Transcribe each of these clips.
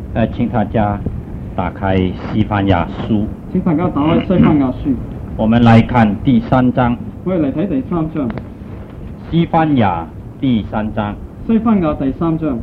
请大家打开西番雅书， 請大家打開西番雅書， 我們來看第3章。 我哋嚟睇第3章。 西番雅第3章。 西番雅第3章。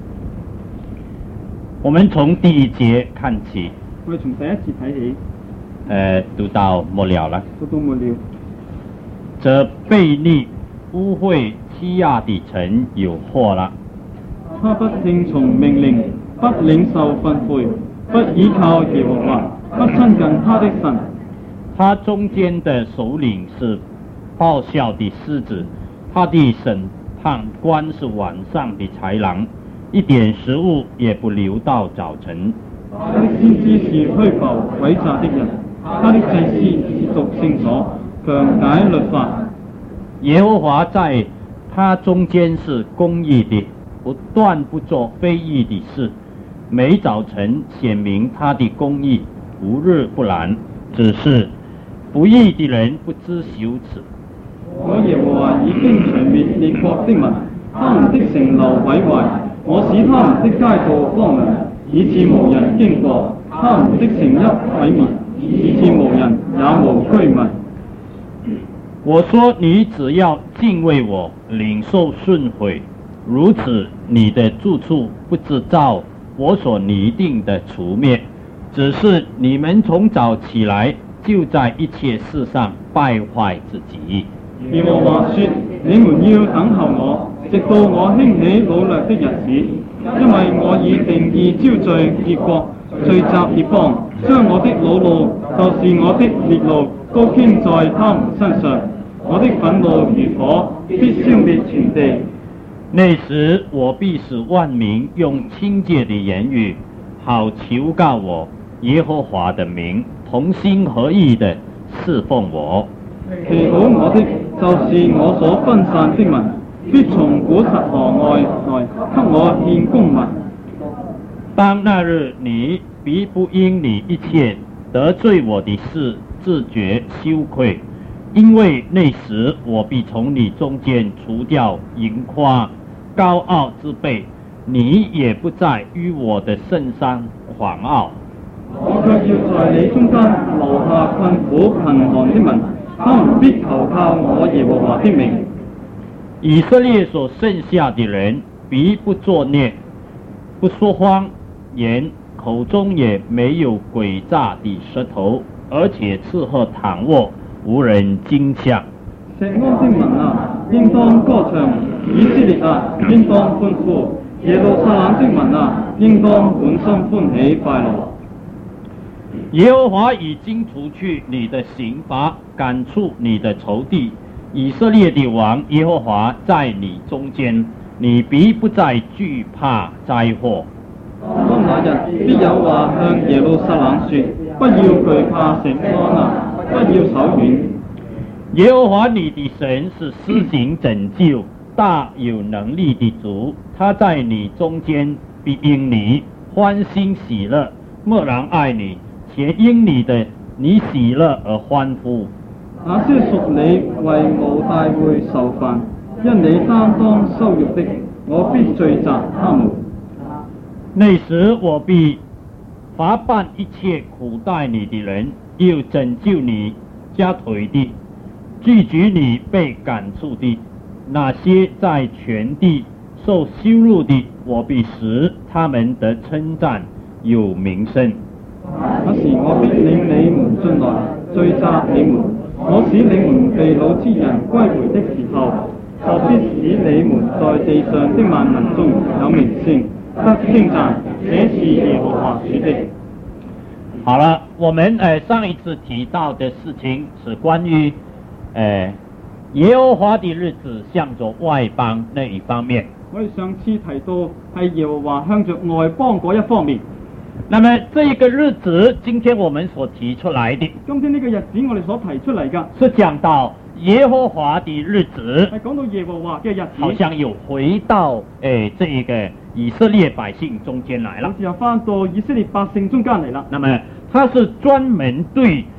我們從第1節看起。 我哋從第1節睇起。 讀到末了了。 讀到末了。 這悖逆污穢欺壓的城有禍了。 他不聽從命令，不領受訓誨，不倚靠耶和華，不親近他的神。 他中間的首領是報效的獅子，他的審判官是晚上的豺狼，一點食物也不留到早晨。 他的先知是虛浮詭詐的人，他的祭司是讀聖所，強解律法。 耶和華在他中間是公義的，不斷不做非義的事，每早晨顯明他的公義，無日不攔，只是不義的人不知羞恥。 我耶和華已經除滅列國的民，他們的城樓毀壞，我使他們的街道荒涼，以致無人經過，他們的城邑毀滅，以致無人也無居民。 我說你只要敬畏我，領受訓誨，如此你的住處不知照我所擬定的除滅，只是你們從早起來就在一切事上敗壞自己。 耶和華說：你們要等候我，直到我興起擄掠的日子，因為我已定意招聚列國，聚集列邦，將我的惱怒，就是我的烈怒，都傾在他們身上。我的憤怒如火，必消滅全地。 那時我必使萬民用清潔的言語，好求告我耶和華的名，同心合意的侍奉我。 祈禱我的，就是我所分散的民，必從古實河外來給我獻供物。 當那日你必不因你一切得罪我的事自覺羞愧，因為那時我必從你中間除掉盈誇高傲之輩，你也不再於我的聖山狂傲。 我卻要在你中間留下困苦貧寒的民，他們必投靠我耶和華的名。 以色列所剩下的人必不作孽，不說謊言，口中也沒有詭詐的舌頭，而且吃喝躺臥，無人驚嚇。 錫安的民啊，應當歌唱；以色列啊，應當歡呼；耶路撒冷的民啊，應當滿心歡喜快樂。 耶和華已經除去你的刑罰，趕出你的仇敵。以色列的王耶和華在你中間，你必不再懼怕災禍。 當那日必有話向耶路撒冷說：不要懼怕錫安啊，不要手軟。 耶和華你的神是施行拯救、大有能力的主，他在你中間必因你歡欣喜樂，默然愛你，且因你喜樂而歡呼。 那些屬你為無大會受煩，因你擔當羞辱的，我必聚集他們。 那時我必罰辦一切苦待你的人，又拯救你家腿的，拒絕你被趕出的。那些在全地受羞辱的，我必使他們得稱讚，有名聲。 那時我必領你們進來，聚集你們。我使你們被擄之人歸回的時候，就必使你們在地上的萬民中有名聲，得稱讚。這是耶和華說的。 好了，我們上一次提到的事情是關於耶和華的日子向着外邦那一方面。 我哋上次提到係耶和華向着外邦嗰一方面。 那麼這個日子，今天我們所提出來的， 今天呢個日子我哋所提出嚟㗎， 是講到耶和華的日子， 係講到耶和華嘅日子， 好像有回到這個以色列百姓中間來了， 好似又翻到以色列百姓中間嚟啦。 那麼它是專門對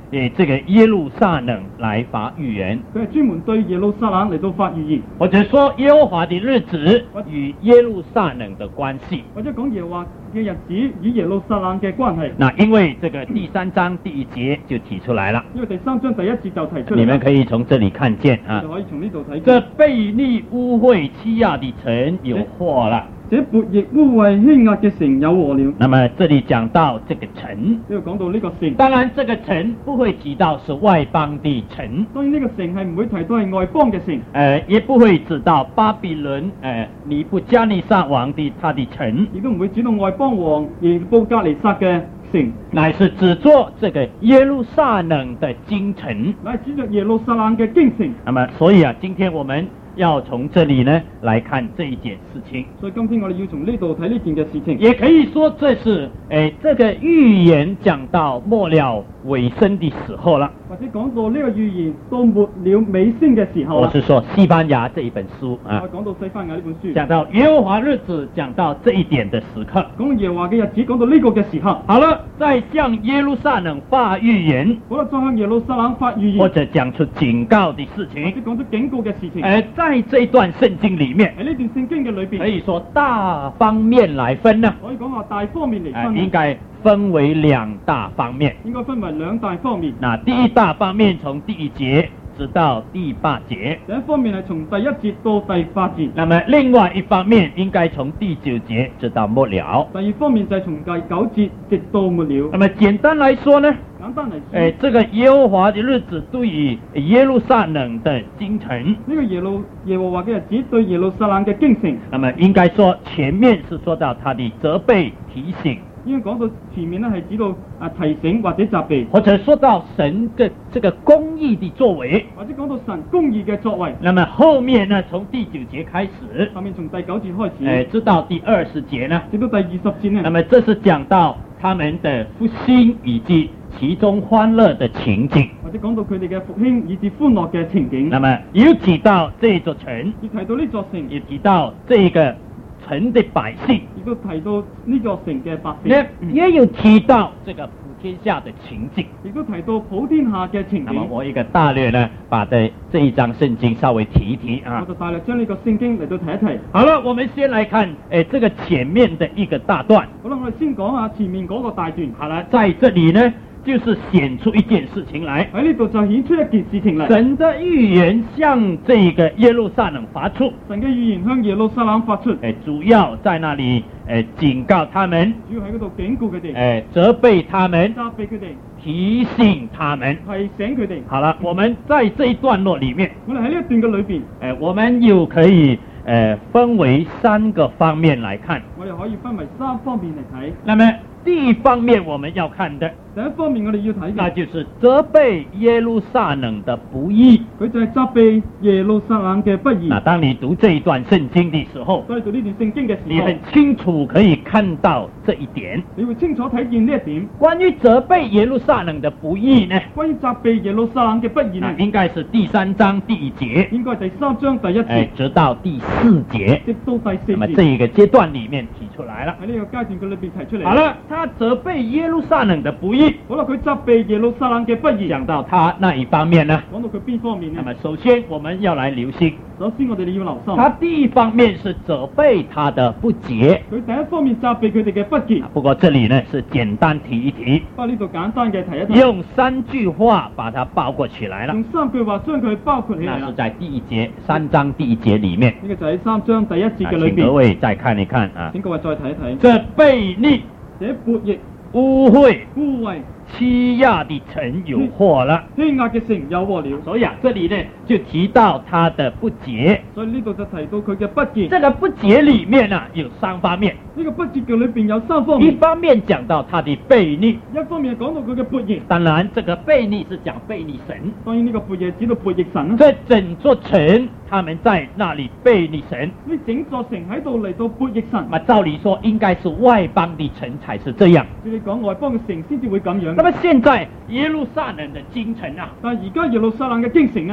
这个耶路撒冷来发预言， 佢係專門對耶路撒冷嚟到發預言， 或者說耶和華的日子與耶路撒冷的關係。 或者講耶和華嘅日子與耶路撒冷嘅關係。 那因為這個第3章第1節就提出來了， 因為第3章第1節就提出嚟， 你們可以從這裡看見啊， 就可以從呢度睇見。 這悖逆污穢欺壓的城有禍了。 這悖逆污穢欺壓嘅城有禍了。 那麼這裡講到這個城， 呢度講到呢個城， 當然這個城不會提到是外邦的城， 當然呢個城係唔會提到係外邦嘅城， 也不會指到巴比倫尼布加尼撒王的他的城， 亦都唔會指到外邦王尼布甲尼撒嘅城， 乃是指作這個耶路撒冷的京城。 乃係指着耶路撒冷嘅京城。 那麼所以啊，今天我們要從這裡呢來看這一件事情， 所以今天我哋要從呢度睇呢件嘅事情， 也可以說這是這個預言講到末了尾聲的時候了， 或者講到呢個預言到末了尾聲嘅時候啦。 我是說西班牙這一本書啊， 我講到西班牙呢本書， 講到耶和華日子，講到這一點的時刻， 講到耶和華嘅日子，講到呢個嘅時刻。 好了，再向耶路撒冷發預言， 好啦，再向耶路撒冷發預言， 或者講出警告的事情， 即講出警告嘅事情。 在這段聖經裡面， 喺呢段聖經嘅裏邊， 可以說大方面來分呢， 可以講話大方面嚟分， 應該分為2大方面。 應該分為2大方面。 那第一大方面從第1節直到第8節， 第一方面係從第1節到第8節。 那麼另外一方面應該從第9節直到末了。 第二方面就係從第9節直到末了。 那麼簡單來說呢， 簡單嚟說， 這個耶和華的日子對於耶路撒冷的京城， 呢個耶和華嘅日子對耶路撒冷嘅京城， 那麼應該說前面是說到他的責備提醒， 應該講到前面呢係指到提醒或者責備， 或者說到神嘅這個公義的作為， 或者講到神公義嘅作為。 那麼後面呢，從第9節開始， 後面從第9節開始， 直到第20節呢， 直到第20節呢， 那麼這是講到他們的復興以及其中歡樂的情景， 或者講到佢哋嘅復興以至歡樂嘅情景。 那麼又提到這座城， 亦提到呢座城， 也提到這個城的百姓， 亦都提到呢座城嘅百姓， 也有提到這個普天下的情景， 亦都提到普天下嘅情景。 那麼我一個大略呢，把這一章聖經稍微提一提啊。 我就大略將呢個聖經嚟到提一提。 好了，我們先來看這個前面的一個大段。 好啦，我哋先講下前面嗰個大段。 好了，在這裡呢，就是顯出一件事情來。 喺呢度就顯出一件事情嚟。 神的預言向這個耶路撒冷發出。 神嘅預言向耶路撒冷發出。 主要在那裡警告他們。 主要喺嗰度警告佢哋。 責備他們。 責備佢哋。 提醒他們。 提醒佢哋。 好了，我們在這一段落裡面， 我哋喺呢一段嘅裏邊， 我們又可以分為3個方面來看。 我哋可以分為3方面嚟睇。 那麼第一方面我們要看的， 第一方面我哋要睇嘅， 那就是責備耶路撒冷的不義。 佢就係責備耶路撒冷嘅不義。 那當你讀這一段聖經的時候， 當你讀呢段聖經嘅時候， 你很清楚可以看到這一點。 你會清楚睇見呢一點。 關於責備耶路撒冷的不義呢？ 關於責備耶路撒冷嘅不義呢？ 應該是第3章第1節， 應該係第3章第1節， 直到第4節， 直到第4節。 那麼這一個階段裡面提出來了。 喺呢個階段佢裏邊提出嚟。 好了，他責備耶路撒冷的不義。 好啦，佢責備耶路撒冷嘅不義。 講到他那一方面呢？ 講到佢邊方面呢？ 那麼首先我們要來留心。 首先我哋要留心。 他第一方面是責備他的不潔。 佢第一方面責備佢哋嘅不潔。 不過這裡呢是簡單提一提。 不過呢度簡單嘅提一提。 用3句話把它包括起來了。 用3句話將佢包括起來。 那是在第1節3章第1節裡面。 呢個就喺3章第1節嘅裏邊。 請各位再看一看啊。 請各位再睇一睇。 這悖逆、 這悖逆、 污穢、欺壓的城有禍了。 欺壓嘅城有禍了。 所以這裡呢就提到他的不潔。 所以呢度就提到佢嘅不潔。 這個不潔裡面呢有3方面。 呢個不潔嘅裏邊有3方面。 一方面講到他的悖逆， 一方面講到佢嘅悖逆。 當然，這個悖逆是講悖逆神。 當然呢個悖逆指到悖逆神啦。 這整座城，他們在那裡悖逆神。 呢整座城喺度嚟到悖逆神。 照理說應該是外邦的城才是這樣。 你講外邦嘅城先至會咁樣。 那麼現在耶路撒冷的京城啊， 但係而家耶路撒冷嘅京城啊， 卻淪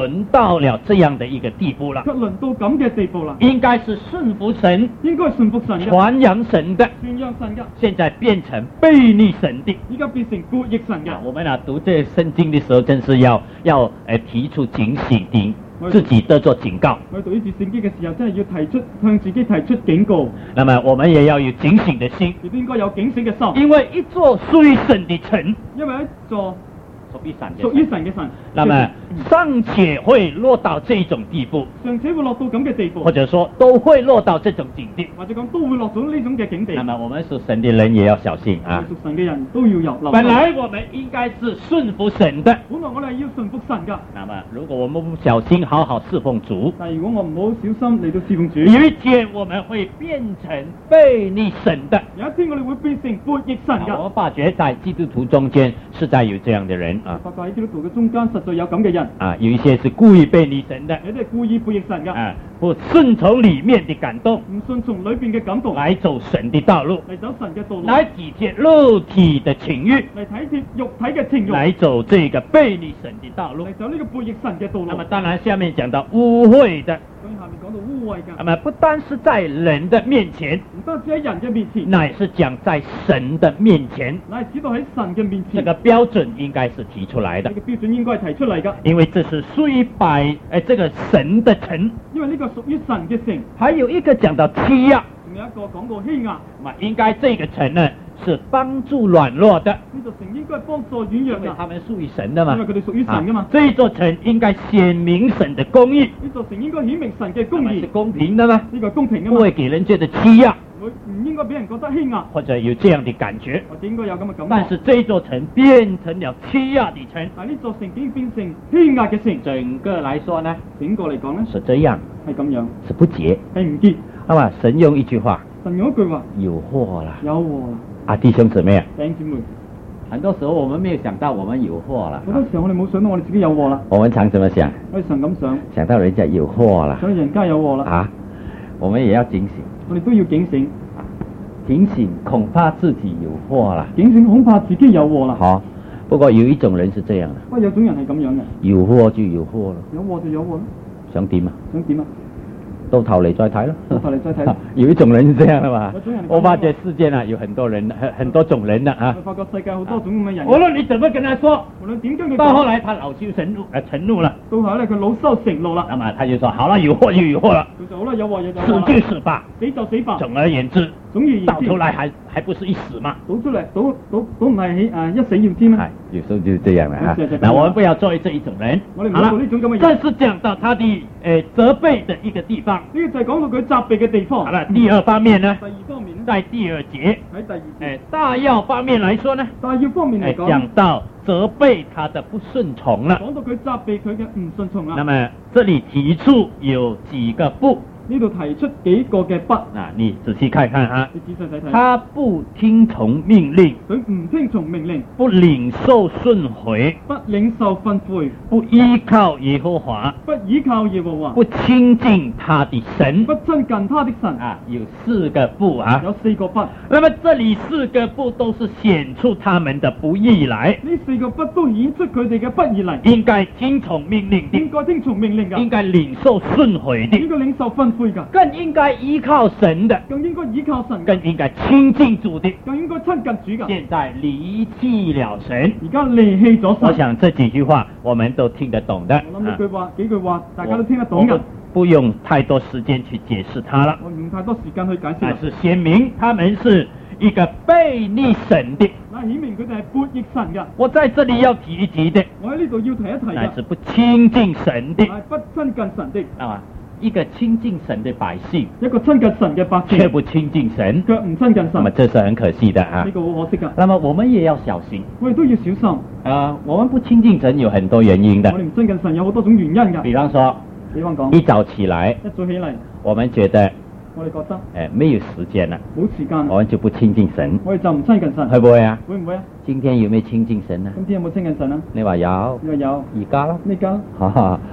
輪到了這樣的一個地步了， 卻輪到咁嘅地步啦， 應該是順服神、 應該順服神嘅， 傳揚神的， 傳揚神嘅， 現在變成悖逆神的。 依家變成悖逆神嘅。 我們讀這聖經的時候，真是要提出警醒的，自己都做警告。 我讀呢節聖經嘅時候，真係要向自己提出警告。 那麼我們也要有警醒的心， 亦都應該有警醒嘅心。 因為一座屬於神的城， 因為一座屬於神嘅神， 那麼尚且會落到這種地步， 尚且會落到咁嘅地步， 或者說都會落到這種境地， 或者講都會落到呢種嘅境地。 那麼我們屬神的人也要小心啊！ 屬神嘅人都要有留意。 本來我們應該是順服神的， 本來我哋係要順服神㗎。 那麼如果我們不小心好好侍奉主， 但如果我唔好小心嚟到侍奉主， 有一天我們會變成悖逆神的。 有一天我哋會變成悖逆神㗎。 我們發覺在基督徒中間實在有這樣的人啊！ 發覺喺基督徒嘅中間實在有咁嘅人啊，有一些是故意悖逆神的， 有啲係故意悖逆神㗎。 啊，不順從裡面的感動， 唔順從裏邊嘅感動， 來走神的道路， 嚟走神嘅道路， 來體貼肉體的情慾， 嚟體貼肉體嘅情慾， 來走這個悖逆神的道路。 嚟走呢個悖逆神嘅道路。 那麼當然下面講到污穢的， 所以下面講到污穢㗎。 那麼不單是在人的面前， 唔單止喺人嘅面前， 乃是講在神的面前。 乃係指到喺神嘅面前。 這個標準應該是提出來的， 呢個標準應該係提出嚟㗎。 因為這是屬於這個神的城。 因為呢個屬於神嘅城。 還有一個講到欺壓， 仲有一個講到欺壓。 那麼應該這個城呢是幫助軟弱的， 呢座城應該係幫助軟弱因為㗎。 他們屬於神的嘛， 因為佢哋屬於神㗎嘛。 這座城應該顯明神的公義， 呢座城應該顯明神嘅公義， 是公平的嘛， 呢個係公平㗎嘛。 不會給人覺得欺壓， 唔應該俾人覺得欺壓， 或者有這樣的感覺。 或者應該有咁嘅感覺。 但是這座城變成了欺壓的城， 但係呢座城竟然變成欺壓嘅城。 整個來說呢， 整個嚟講呢， 是這樣， 係咁樣， 是不潔， 係唔潔。 那麼神用一句話， 神用一句話， 有禍了， 有禍啦。 啊，弟兄姊妹啊， 弟兄姊妹， 很多時候我們沒有想到我們有禍了， 好多時候我哋冇想到我哋自己有禍啦。 我們常怎麼想？ 我哋常咁想， 想到人家有禍了， 想到人家有禍啦。 啊，我們也要警醒， 我哋都要警醒， 警醒恐怕自己有禍了。 警醒恐怕自己有禍啦。 好，不過有一種人是這樣的， 不過有種人係咁樣嘅， 有禍就有禍了， 有禍就有禍啦。 想點啊？ 想點啊？ 到頭嚟再睇咯。 到頭嚟再睇。 有一種人是這樣的嘛有種人係咁樣。 我發覺世界啊有很多人，很多種人的啊。 我發覺世界好多種咁嘅人。 無論你怎麼跟他說， 無論點跟佢講， 到後來他惱羞成怒了。 到後咧佢惱羞成怒啦。 那麼他就說：好了，有禍就有禍了， 佢就好啦，有禍嘢就死就死吧， 死就死吧。 總而言之， 總而言之， 到頭來還不是一死嘛？ 倒出嚟，倒唔係一死要知咩？ 有時候就是這樣的啊。 對那我們不要做這一種人。 我哋唔好做呢種咁嘅人。 這是講到他的責備的一個地方。 呢個就係講到佢責備嘅地方。 好了，第二方面呢？ 第二方面呢？ 在第二節。 喺第二節。 大要方面來說呢？ 大要方面嚟講， 講到責備他的不順從了。 講到佢責備佢嘅唔順從啦。 那麼這裡提出有幾個不？ 呢度提出幾個嘅不啊，你仔細看看啊。 你仔細睇睇。 他不聽從命令， 佢唔聽從命令， 不領受訓誨， 不領受訓誨， 不依靠耶和華， 不依靠耶和華， 不親近他的神， 不親近他的神。 啊，有四個不啊。 有四個不。 那麼這裡四個不都是顯出他們的不義來。 呢四個不都顯出佢哋嘅不義嚟。 應該聽從命令的， 應該聽從命令㗎。 應該領受訓誨的， 應該領受訓誨㗎。 更應該依靠神的， 更應該依靠神， 更應該親近主的， 更應該親近主㗎。 現在離棄了神， 而家離棄咗神。 我想這幾句話我們都聽得懂的。 我諗呢句話幾句話大家都聽得懂㗎。 不用太多時間去解釋它了。 我唔用太多時間去解釋。 但是顯明他們是一個悖逆神的。 那顯明佢哋係悖逆神㗎。 我在這裡要提一提的， 我喺呢度要提一提㗎。 乃是不親近神的， 係不親近神的。 啊，一個親近神的百姓， 一個親近神嘅百姓， 卻不親近神， 卻唔親近神。 那麼這是很可惜的啊。 呢個好可惜㗎。 那麼我們也要小心。 我哋都要小心。 我們不親近神有很多原因的。 我哋唔親近神有好多種原因㗎。 比方說，一早起來， 一早起嚟， 我們覺得， 我哋覺得， 沒有時間了， 冇時間， 我們就不親近神， 我哋就唔親近神， 會不會啊？ 會唔會啊？ 今天有沒有親近神呢？ 今天有冇親近神啊？ 你話有， 你話有， 而家咯， 呢家， 哈哈，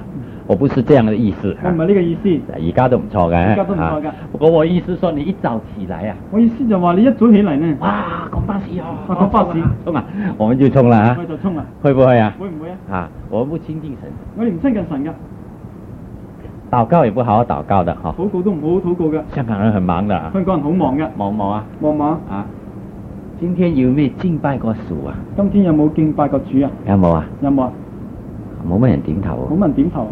我不是這樣的意思。 我唔係呢個意思， 而家都唔錯嘅。 而家都唔錯㗎。 不過我意思說你一早起來啊。 我意思就話你一早起嚟呢， 哇，趕巴士啊！ 趕巴士， 衝啊！我們就衝啦嚇。 我就衝啦。 會不會啊？ 會唔會啊？ 啊，我們不親近神。 我哋唔親近神㗎。 禱告也不好好禱告的哈。 禱告都唔好好禱告㗎。 香港人很忙的啊。 香港人好忙㗎。 忙唔忙啊？ 忙忙啊！今天有沒有敬拜過主啊？ 今天有冇敬拜過主啊？ 有冇啊？ 有冇啊？ 冇乜人點頭。 冇乜人點頭。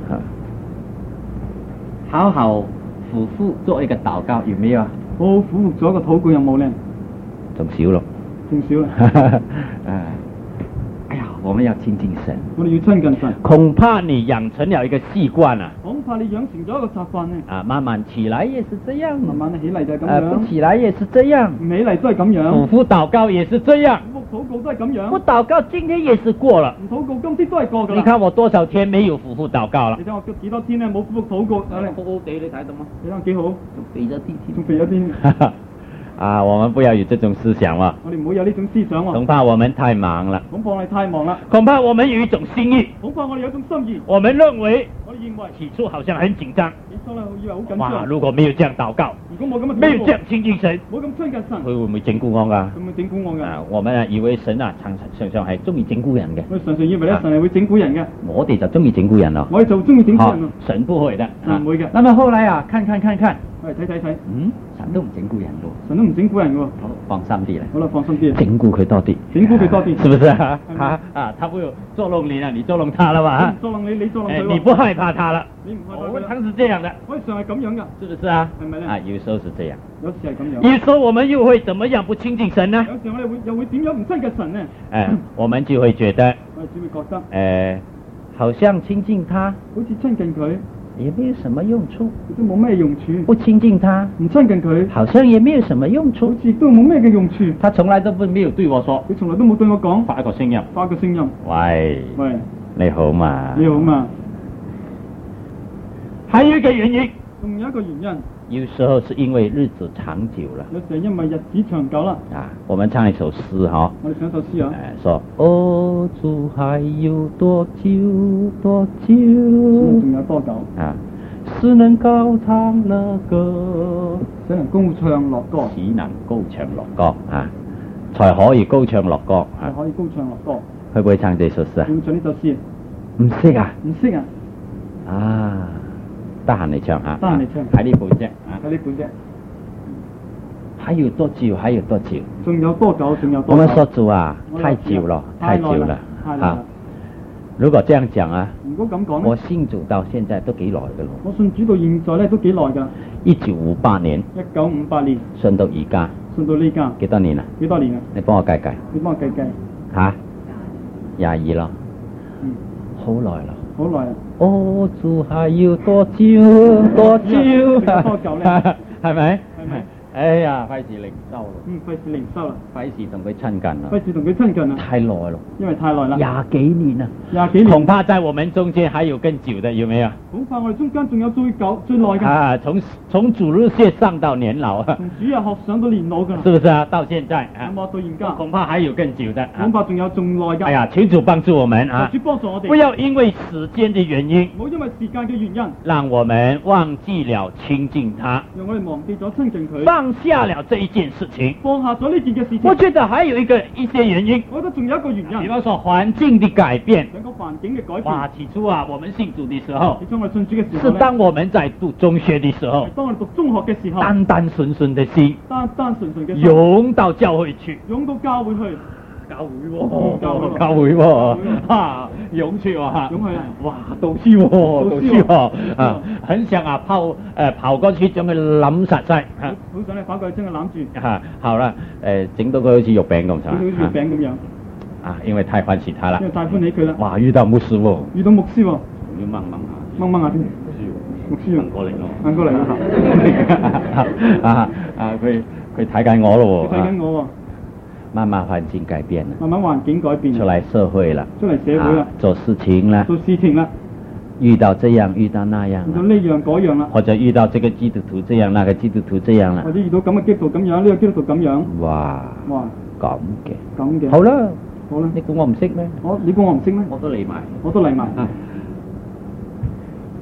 好好俯伏做一個禱告，有沒有啊？ 好好俯伏做一個禱告有冇呢？ 仲少咯。 仲少啦。 哎呀，我們要親近神。 我哋要親近神。 恐怕你養成了一個習慣啊。 恐怕你養成咗一個習慣呢。 啊，慢慢起來也是這樣。 慢慢起嚟就係咁樣。 不起來也是這樣。 唔起嚟都係咁樣。 俯伏禱告也是這樣。 俯伏禱告都係咁樣。 不禱告今天也是過了。 唔禱告今天都係過㗎啦。 你看我多少天沒有俯伏禱告了？ 你睇我幾多天呢冇俯伏禱告。 好好地你睇到嗎？ 你睇幾好？仲肥咗啲添。 仲肥咗啲。 啊，我們不要有這種思想嘛。 我哋唔好有呢種思想喎。 恐怕我們太忙了。 恐怕我哋太忙啦。 恐怕我們有一種心意。 恐怕我哋有一種心意。 我們認為。 我哋認為。 起初好像很緊張。 起初呢，以為好緊張。 哇！如果沒有這樣禱告， 如果冇咁嘅禱告， 沒有這樣親近神， 冇咁親近神， 佢會唔會整蠱我㗎？ 會唔會整蠱我㗎？ 我們以為神啊，常常係中意整蠱人嘅。 我常常以為咧，神係會整蠱人嘅。 我哋就中意整蠱人咯。 我哋就中意整蠱人咯。 神不會的。 唔會嘅。 那麼後來啊，看。 我哋睇。 神都唔整蠱人喎。 神都唔整蠱人喎。 好，放心啲啦。 好啦，放心啲。 整蠱佢多啲。 整蠱佢多啲。 是不是啊？他會捉弄你啊，你捉弄他了吧？ 捉弄你，你捉弄佢。 你不害怕他了。 你唔害怕佢。 我們常是這樣的。 我哋常係咁樣㗎。 是不是啊？ 係咪咧？ 啊，有時候是這樣。 有時係咁樣。 有時候我們又會怎麼樣不親近神呢？ 有時我哋又會點樣唔親近神呢？ 我們就會覺得。 我哋只會覺得。 好像親近他。 好似親近佢。 也沒有什麼用處， 都冇咩用處。 不親近他， 唔親近佢， 好像也沒有什麼用處， 好似都冇咩嘅用處。 他從來都沒有對我說， 佢從來都冇對我講。 發一個聲音，喂，你好嘛？ 你好嘛？ 還有一個原因， 仲有一個原因。 有時候是因為日子長久了。 有時因為日子長久啦。 啊，我們唱一首詩哈。 我哋唱首詩啊。 說，哦，主還有多久？ 仲有多久？ 啊，只能高唱樂歌， 只能高唱樂歌。 只能高唱樂歌啊，才可以高唱樂歌。 才可以高唱樂歌。 會唔會唱這首詩啊？ 會唱呢首詩？ 唔識啊？ 唔識啊？ 啊！得閒嚟唱下， 得閒嚟唱， 喺呢本啫， 喺呢本啫。 還有多久？還有多久？ 仲有多久？仲有多久？ 我們說主啊，太久了，太久了，啊！如果這樣講啊， 如果咁講咧， 我信主到現在都幾耐㗎咯。 我信主到現在咧都幾耐㗎。 1958年。 1958年。 信到而家。 信到呢家。 幾多年啊？ 幾多年啊？ 你幫我計計。 你幫我計計。 嚇？22咯。好耐啦。 好耐啊！ 哦，主還要多久？多久？ 多久咧？ 係咪？ 係咪？ 哎呀，費事零收咯。 費事零收啦。 費事同佢親近啦。 費事同佢親近啊。 太耐咯。 因為太耐啦。 20幾年啦。 20幾年。 恐怕在我們中間還有更久的，有沒有？ 恐怕我哋中間仲有最久、最耐嘅。 啊，從主日學上到年老啊。 從主日學上到年老㗎啦。 是不是啊？到現在啊。 咁啊，到現家。 恐怕還有更久的。 恐怕仲有仲耐㗎。 哎呀，求主幫助我們啊！ 主幫助我哋。 不要因為時間的原因。 唔好因為時間嘅原因。 讓我們忘記了親近他。 讓我哋忘記咗親近佢。 放下了這一件事情。 放下咗呢件嘅事情。 我覺得還有一些原因。 我覺得仲有一個原因。 比方說環境的改變。 整個環境嘅改變。 哇！起初啊，我們信主的時候。 起初我哋信主嘅時候。 是當我們在讀中學的時候。 當我哋讀中學嘅時候。 單單純純的心。 單單純純嘅心。 湧到教會去。 湧到教會去。 教會喎，教會喎，嚇，湧去喎嚇， 湧去啊！ 哇，讀書喎，讀書喎，啊，很想啊跑過去將佢攬實晒， 好想你跑過去將佢攬住。 嚇，好啦，整到佢好似肉餅咁， 整到好似肉餅咁樣。 啊，因為太歡喜他啦。 因為太歡喜佢啦。 哇，遇到牧師喎。 遇到牧師喎。 要掹下。 掹下先。牧師啊。 過嚟咯。 行過嚟啦嚇。佢睇緊我咯喎。 佢睇緊我喎。 慢慢環境改變了， 慢慢環境改變， 出來社會了， 出嚟社會啦， 做事情啦， 做事情啦， 遇到這樣遇到那樣， 遇到呢樣嗰樣啦， 或者遇到這個基督徒這樣，那個基督徒這樣啦， 或者遇到咁嘅基督徒咁樣，呢個基督徒咁樣， 哇，咁嘅，好啦，你估我唔識咩？ 你估我唔識咩？ 我都嚟埋， 我都嚟埋。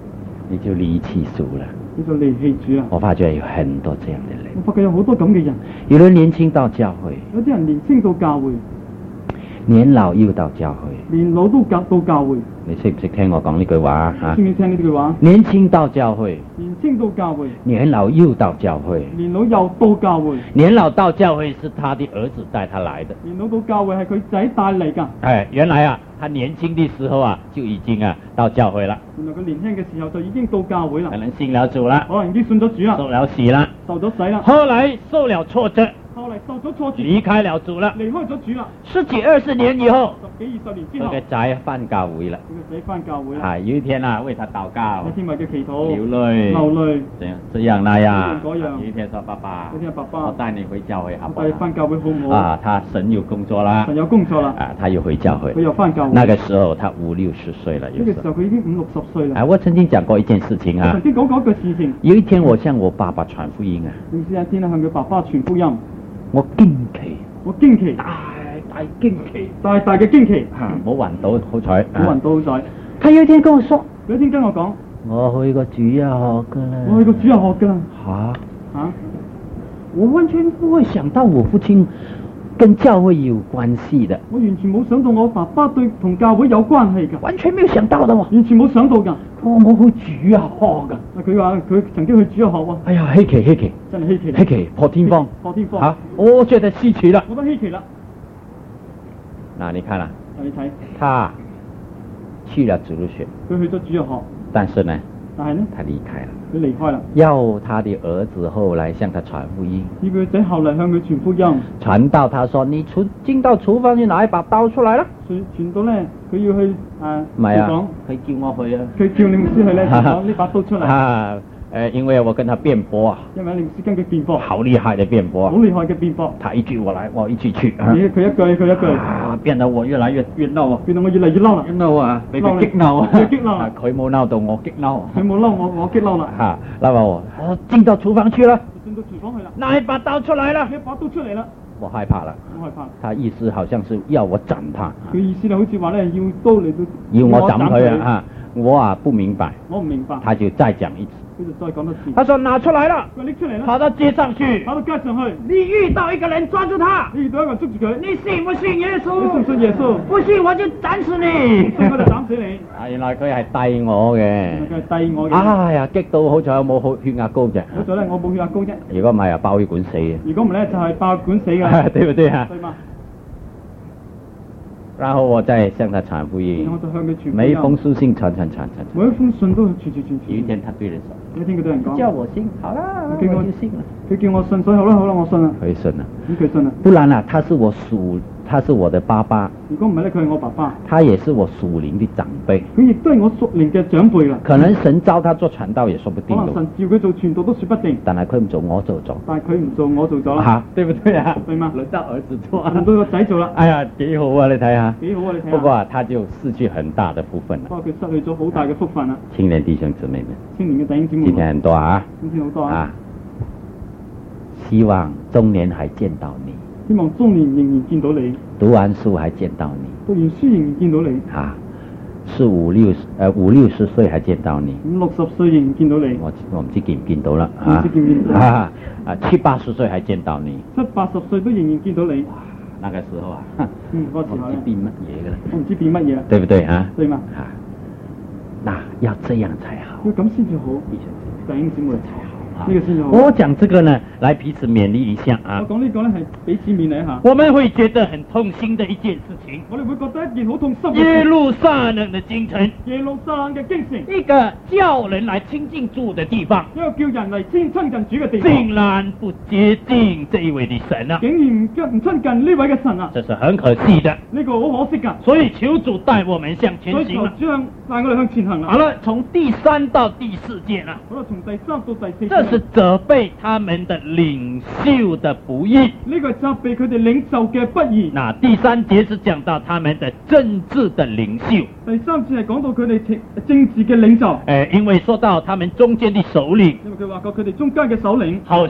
你就離棄主了。 你就離棄主啦。 我發覺有很多這樣的人， 我發覺有好多咁嘅人， 有人年輕到教會， 有啲人年青到教會， 年老又到教會。 年老都到教會。 你識唔識聽我講呢句話啊？ 識唔識聽呢句話？ 年輕到教會， 年青到教會， 年老又到教會。 年老又到教會。 年老到教會是他的兒子帶他來的。 年老到教會係佢仔帶嚟㗎。 哎，原來啊，他年輕的時候啊，就已經啊到教會了。 原來佢年輕嘅時候就已經到教會啦。 可能信了主了， 可能已經信咗主啦， 受了洗了， 受咗洗啦。 後來受了挫折， 後嚟受咗挫折， 離開了主了。 離開咗主啦。 十幾20年以後， 十幾20年之後， 這個仔返教會了。 佢個仔返教會啦。 啊，有一天啊，為他禱告， 有天為佢祈禱， 流淚， 流淚， 這樣那樣。 嗰樣有一天說：爸爸， 有一天爸爸我帶你回教會好不好？ 我帶你返教會好唔好？ 啊，他神有工作啦， 神有工作啦， 啊，他又回教會。 佢又返教會。 那個時候他50-60歲了， 呢個時候佢已經50-60歲啦。 啊，我曾經講過一件事情啊我曾。經講過一個事情。 有一天我向我爸爸傳福音啊， 有一天向佢爸爸傳福音， 我驚奇， 我驚奇， 大驚奇， 大大嘅驚奇， 冇暈到，好彩。 冇暈到好彩。 他有一天跟我說， 有一天跟我講， 我去過主日學噶啦。 我去過主日學噶啦。 嚇！我完全不會想到我父親跟教會有關係的， 我完全冇想到我爸爸同教會有關係㗎， 完全沒有想到的喎， 完全冇想到㗎。 我去主日學㗎。 佢話佢曾經去主日學喎。 哎呀，稀奇， 真係稀奇， 稀奇，破天荒， 破天荒。 嚇！我覺得稀奇了。 我覺得稀奇啦。 嗱，你看啦， 你睇， 他去了主日學， 佢去咗主日學， 但是呢， 但係呢， 他離開了。 佢離開啦。 要他的兒子後來向他傳福音， 要佢仔後嚟向佢傳福音， 傳到他說：你進到廚房去拿一把刀出來啦。 傳到咧，佢要去唔係啊， 講， 佢叫我去啊。 佢叫你牧師去咧，就講呢把刀出嚟。 因為我跟他辯駁啊， 因為你牧師跟佢辯駁， 好厲害的辯駁， 好厲害嘅辯駁。 他一句我來，我一句去。 佢一句，佢一句。 變得我越來越嬲啊！ 變到我越嚟越嬲啦！ 嬲啊！俾佢激嬲啊！ 激嬲啦！ 佢冇嬲到我激嬲， 佢冇嬲我激嬲啦！ 嚇！那麼我進到廚房去了， 進到廚房去啦， 拿一把刀出來了， 一把刀出嚟啦！ 我害怕了， 我害怕。 他意思好像是要我斬他， 佢意思咧好似話咧要刀嚟到要我斬佢啊！我不明白， 我唔明白。 他就再講一次。 佢就再講多次。 他說拿出來了， 佢拎出嚟啦， 跑到街上去， 跑到街上去。 你遇到一個人抓住他， 你遇到一個人捉住佢， 你信不信耶穌？ 你信唔信耶穌？ 不信我就斬死你。 信我就斬死你。 啊，原來佢係遞我嘅。 佢係遞我嘅。 哎呀，激到好彩我冇血壓高啫。 好彩咧，我冇血壓高啫。 如果唔係啊，爆血管死嘅。 如果唔咧，就係爆血管死嘅。 對不對啊？ 對嘛？ 然後我再向他傳福音， 我就向佢傳福音。 每一封書信傳。 每一封信都傳。 有一天他對人說： 有一天佢對人講： 叫我信，好啦，我就信了。 佢叫我信，所以好啦，我信啦。 佢信啦。 咁佢信啦。 不然啊，他是我的爸爸。 如果唔係咧，佢係我爸爸。 他也是我屬靈的長輩。 佢亦都係我屬靈嘅長輩啦。 可能神召他做傳道也說不定。 可能神召佢做傳道都說不定。 但係佢唔做，我做咗。 但係佢唔做，我做咗啦。 嚇，對唔對啊？ 對嘛？ 輪到兒子做， 輪到個仔做啦。 哎呀，幾好啊！你睇下。 幾好啊！你睇下。 不過啊，他就失去很大的福分啦。 不過佢失去咗好大嘅福分啦。 青年弟兄姊妹們， 青年嘅弟兄姊妹， 今天很多啊。 今天好多啊。 希望中年還見到你。 希望中年仍然見到你。 讀完書還見到你。 讀完書仍然見到你。 啊，是50-60歲還見到你。 50-60歲仍然見到你。 我唔知見唔見到啦。 唔知見唔見到。 70-80歲還見到你。 70-80歲都仍然見到你。 那個時候啊， 嗰時候我唔知變乜嘢㗎啦。 我唔知變乜嘢啦。 對不對啊？ 對嘛？ 那要這樣才好。 要咁先至好，弟兄姊妹才好。呢個先至好。 我講這個呢，來彼此勉勵一下啊。 我講呢個呢係彼此勉勵一下。 我們會覺得很痛心的一件事情。 我哋會覺得一件好痛心。 耶路撒冷的京城， 耶路撒冷嘅京城， 一個叫人來親近主的地方， 一個叫人嚟親近主嘅地方， 竟然不接近這一位的神啊！ 竟然唔親近呢位嘅神啊！ 這是很可惜的。 呢個好可惜㗎。 所以求主帶我們向前行啦。 所以求主帶我哋向前行啦。 好了，從第3到第4節啦。 好啦，從第3到第4節。 這是責備他們的領袖的不義。 呢個係責備佢哋領袖嘅不義。 那第3節是講到他們的政治的領袖。 第3節係講到佢哋政治嘅領袖。 因為說到他們中間的首領， 因為佢話過佢哋中間嘅首領， 好像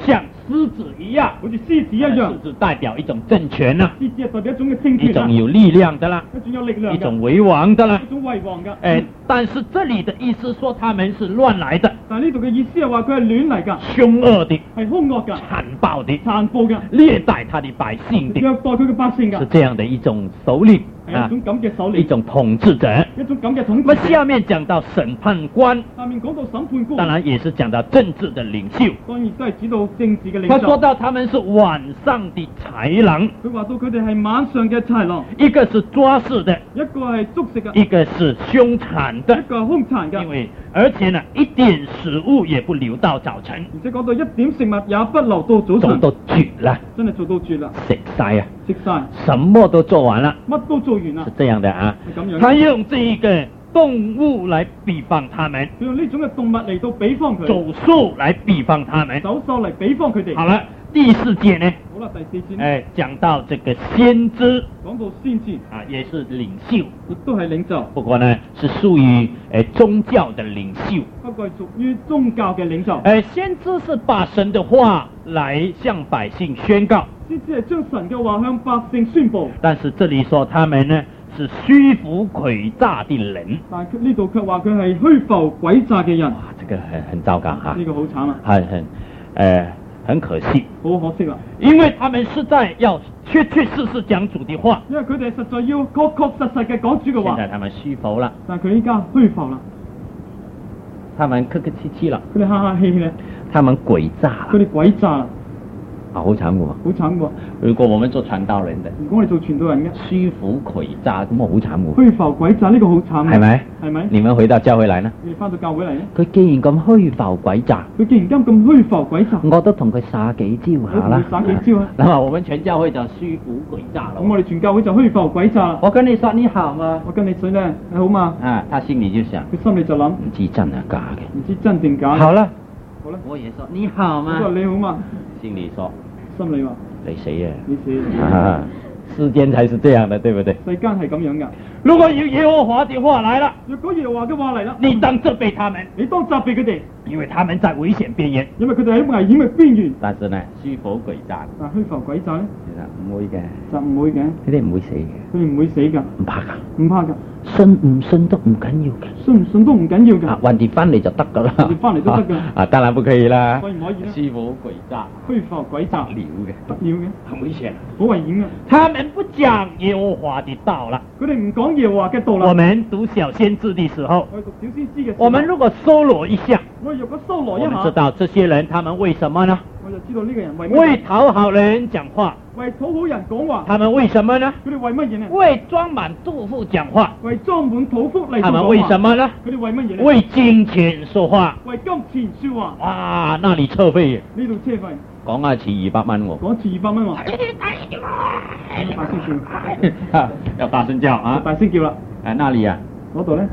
獅子一樣， 好似獅子一樣。 獅子代表一種政權啦， 獅子係代表一種嘅政一權啦， 種有力量的啦， 一種有力量一種嘅， 為王的啦一。種為王嘅。 但是這裡的意思說他們是亂來的， 但係呢度嘅意思係話佢係亂嚟㗎， 兇惡的， 係兇惡㗎， 殘暴的， 殘暴㗎， 虐待他的百姓的， 虐待佢嘅百姓㗎， 是這樣的一種首領係一種咁嘅首領， 一種統治者。 一種咁嘅統那麼治者。 下面講到審判官， 下面講到審判官， 當然也是講到政治的領袖。 當然都係指到政治嘅領袖。 他說到他們是晚上的豺狼， 佢話到佢哋係晚上嘅豺狼， 一個是抓食的， 一個係捉食嘅， 一個是兇殘一的， 個係兇殘嘅。 因為而且呢一點食物也不留到早晨， 而且講到一點食物也不留到早晨， 做到絕了， 真係做到絕啦， 食晒啊， 食晒， 什麼都做完了， 乜都做完啦是，這樣的啊。 係咁樣。 他用這一個動物來比方他們， 佢用呢種嘅動物嚟到比方佢， 走獸來比方他們。 走獸嚟比方佢哋。 好了，第四節呢， 好啦，第四節講到這個先知講到先知， 啊，也是領袖， 亦都係領袖， 不過呢是屬於宗教的領袖。 不過係屬於宗教嘅領袖。 先知是把神的話來向百姓宣告， 先知係將神嘅話向百姓宣佈， 但是這裡說他們呢是虛浮詭詐的人， 但係呢度卻話佢係虛浮詭詐嘅人。 哇，這個很糟糕哈， 呢個好慘啊， 很可惜， 好可惜啦， 因為他們實在要確確實實講主的話， 因為佢哋實在要確確實實嘅講主嘅話， 現在他們虛浮了， 但係佢依家虛浮啦， 他們客客氣氣了， 佢哋客客氣氣咧， 他們詭詐了， 佢哋詭詐啦， 啊，好慘喎！ 好慘喎！ 如果我們做傳道人的， 如果我哋做傳道人嘅， 虛浮詭詐，咁我好慘喎， 虛浮詭詐呢個好慘嘅， 係咪？ 係咪？ 你們回到教會來呢？ 你哋翻到教會嚟咧， 佢既然咁虛浮詭詐， 佢既然今咁虛浮詭詐， 我都同佢撒幾招我下啦。 同佢耍幾招啊！ 那麼我們全教會就虛浮詭詐了。 咁我哋全教會就虛浮詭詐啦。 我跟你說你好嗎？ 我跟你講咧，你好嘛？ 啊，他心裏就想， 佢心裏就諗， 唔知真係假嘅。 唔知真定假。 好了， 好啦， 我也說你好我話嗎？ 你好嘛？ 心裏說， 心裏話你誰啊？ 你死， 啊，世間才是這樣的，對不對？ 世間係咁樣噶。 如果有耶和華的話來了， 若果耶和華嘅話嚟啦， 你當責備他們， 你當責備佢哋， 因為他們在危險邊緣。 因為佢哋喺危險嘅邊緣。 但是呢，虛浮詭詐， 但虛浮詭詐咧， 其實唔會嘅， 就唔會嘅， 呢啲唔會死嘅， 佢哋唔會死噶， 唔怕㗎。 唔怕噶， 信唔信都唔緊要嘅。 信唔信都唔緊要啊， 噶， 運跌翻嚟就得㗎啦。 運跌返嚟都得㗎啊，當然不可以啦。 可以唔可以呢虛浮詭詐， 虛浮詭詐不了嘅， 不了嘅， 很危險。 好危險噶。 他們不講耶和華的道了。 佢哋唔講耶和華嘅道啦。 我們讀小先知的時候， 我哋讀小先知嘅時候， 我們如果搜羅一下， 我哋若果搜羅一下， 我們知道這些人他們為什麼呢？ 我就知道呢個人為乜為討好人講話。 為討好人講話。 他們為什麼呢？ 佢哋為乜嘢呢？ 為裝滿肚腹講話。 為裝滿肚腹嚟他們為什麼呢？ 佢哋為乜嘢呢？ 為金錢說話。 為金錢說話。 哇，那裏車費呢度車費講一次200蚊喎。 講一次200蚊喎。大聲叫， 要大聲叫啊！ 大聲叫啦！ 那裏啊， 嗰度咧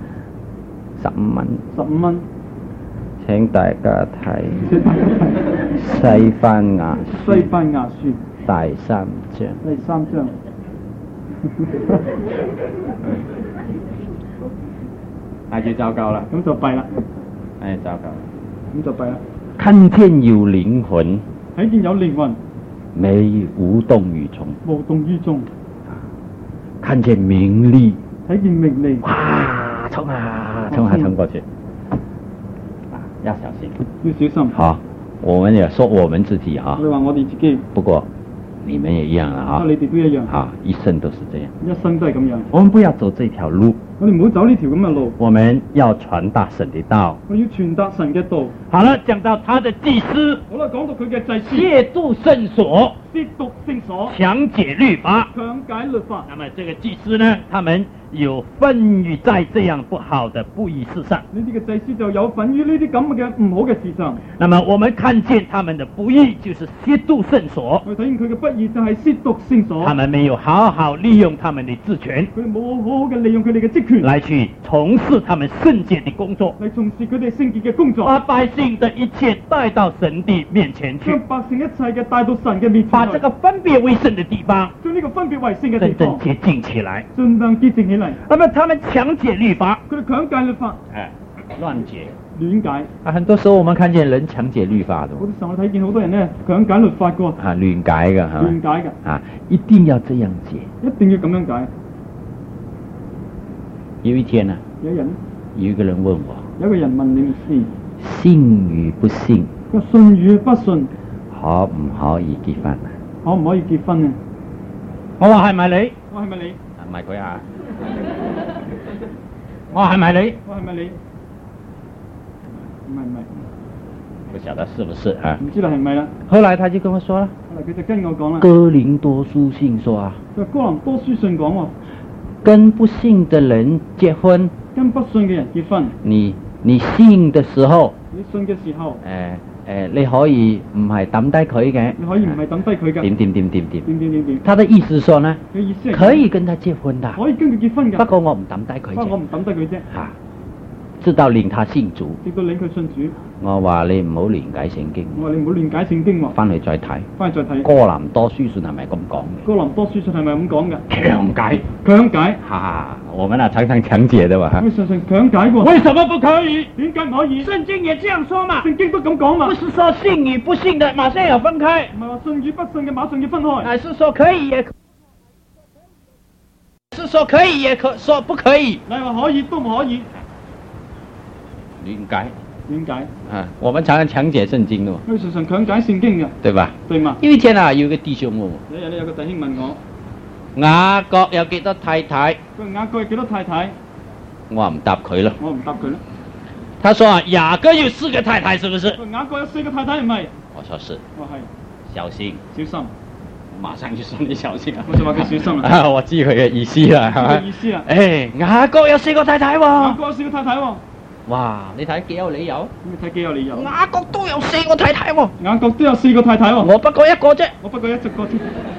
15蚊， 15蚊。 請大家睇請大家睇西班牙西班牙書第3章。 第3章。 那就糟糕了。 咁就弊啦， 糟糕了。 咁就弊啦。 看見有靈魂， 睇見有靈魂， 無動於衷； 無動於衷。 看見名利， 睇見名利， 哇，衝啊，衝啊，衝過去！ 要小心。 要小心。 好，我們也說我們自己哈你，話我哋自己， 不過你們也一樣啦哈， 你哋都一樣， 好，一生都是這樣。 一生都係咁樣。 我們不要走這條路， 我哋唔好走呢條咁嘅路， 我們要傳達神的道。 我要傳達神嘅道。 好了，講到他的祭司好啦，講到佢嘅祭司， 褻瀆聖所， 褻瀆聖所， 強解律法。 強解律法。 那麼這個祭司呢，他們有份於在這樣不好的不義事上。 呢啲嘅祭司就有份於呢啲咁嘅唔好嘅事上。 那麼我們看見他們的不義，就是褻瀆聖所。 我哋睇見佢嘅不義就係褻瀆聖所。 他們沒有好好利用他們的職權， 佢哋冇好好嘅利用佢哋嘅職權來去從事他們聖潔的工作， 嚟從事佢哋聖潔嘅工作， 把百姓的一切帶到神的面前去將，百姓一切嘅帶到神嘅面前， 把這個分別為聖的地方將呢個分別為聖嘅地方真正潔淨起來。 盡量潔淨起嚟。 那麼他們強解律法， 佢哋強解律法， 亂解， 亂解。 很多時候我們看見人強解律法的， 嗰啲時候我睇見好多人咧強解律法嘅喎， 亂解嘅， 亂解嘅， 一定要這樣解。 一定要咁樣解。 有一天有人有一個人問我， 有個人問你事， 信與不信， 個信與不信可唔可以結婚？ 可唔可以結婚啊？ 我話係咪你？ 我係咪你？ 唔係佢啊， 我話係咪你？ 我係咪你？唔係， 不曉得是不是啊？ 唔知道係咪啦。 後來他就跟我說了， 後來佢就跟我講啦。 哥林多書信說啊， 佢哥林多書信講喎， 跟不信的人結婚， 跟不信嘅人結婚。 你信的時候， 你信嘅時候， 你可以唔係抌低佢嘅， 你可以唔係抌低佢嘅。點。 他的意思說呢， 佢意思係可以跟他結婚的， 可以跟佢結婚㗎。 不過我唔抌低佢不過我啫， 唔抌低佢啫。 直到令他信主。 直到領佢信主。 我話你唔好亂解聖經， 我話你唔好亂解聖經喎。 翻去再睇。 翻去再睇。 哥林多書信係咪咁講嘅？ 哥林多書信係咪咁講嘅？ 強解。 強解。 我們常常強解的嘛。 我常常強解喎。 為什麼不可以？ 點解唔可以？ 聖經也這樣說嘛。 聖經都咁講嘛。 不是說信與不信的馬上要分開， 唔係話信與不信嘅馬上要分開， 乃是說可以也可，是說可以也可，說不可以。 你話可以都唔可以。 亂解。 亂解。 我們常常強解聖經的嘛。 我常常強解聖經嘅， 對吧？ 對嘛？ 有一天有一個弟兄問我， 有一日有個弟兄問我， 雅各有幾多太太？ 佢話雅各有幾多太太？ 我話唔答佢啦。 我唔答佢啦。 他說雅各有4個太太，是不是？ 佢話雅各有4個太太，唔係？ 我說是。 我係。 小心。 小心。 馬上就說你小心啊！ 我就話佢小心啦。 我知佢嘅意思啦，係咪？ 意思啊？ 雅各有4個太太喎。 雅各有4個太太喎。 哇！你睇幾有理由？ 你睇幾有理由？ 雅各都有4個太太喎。 雅各都有4個太太喎。 我不過一個啫。 我不過一個啫。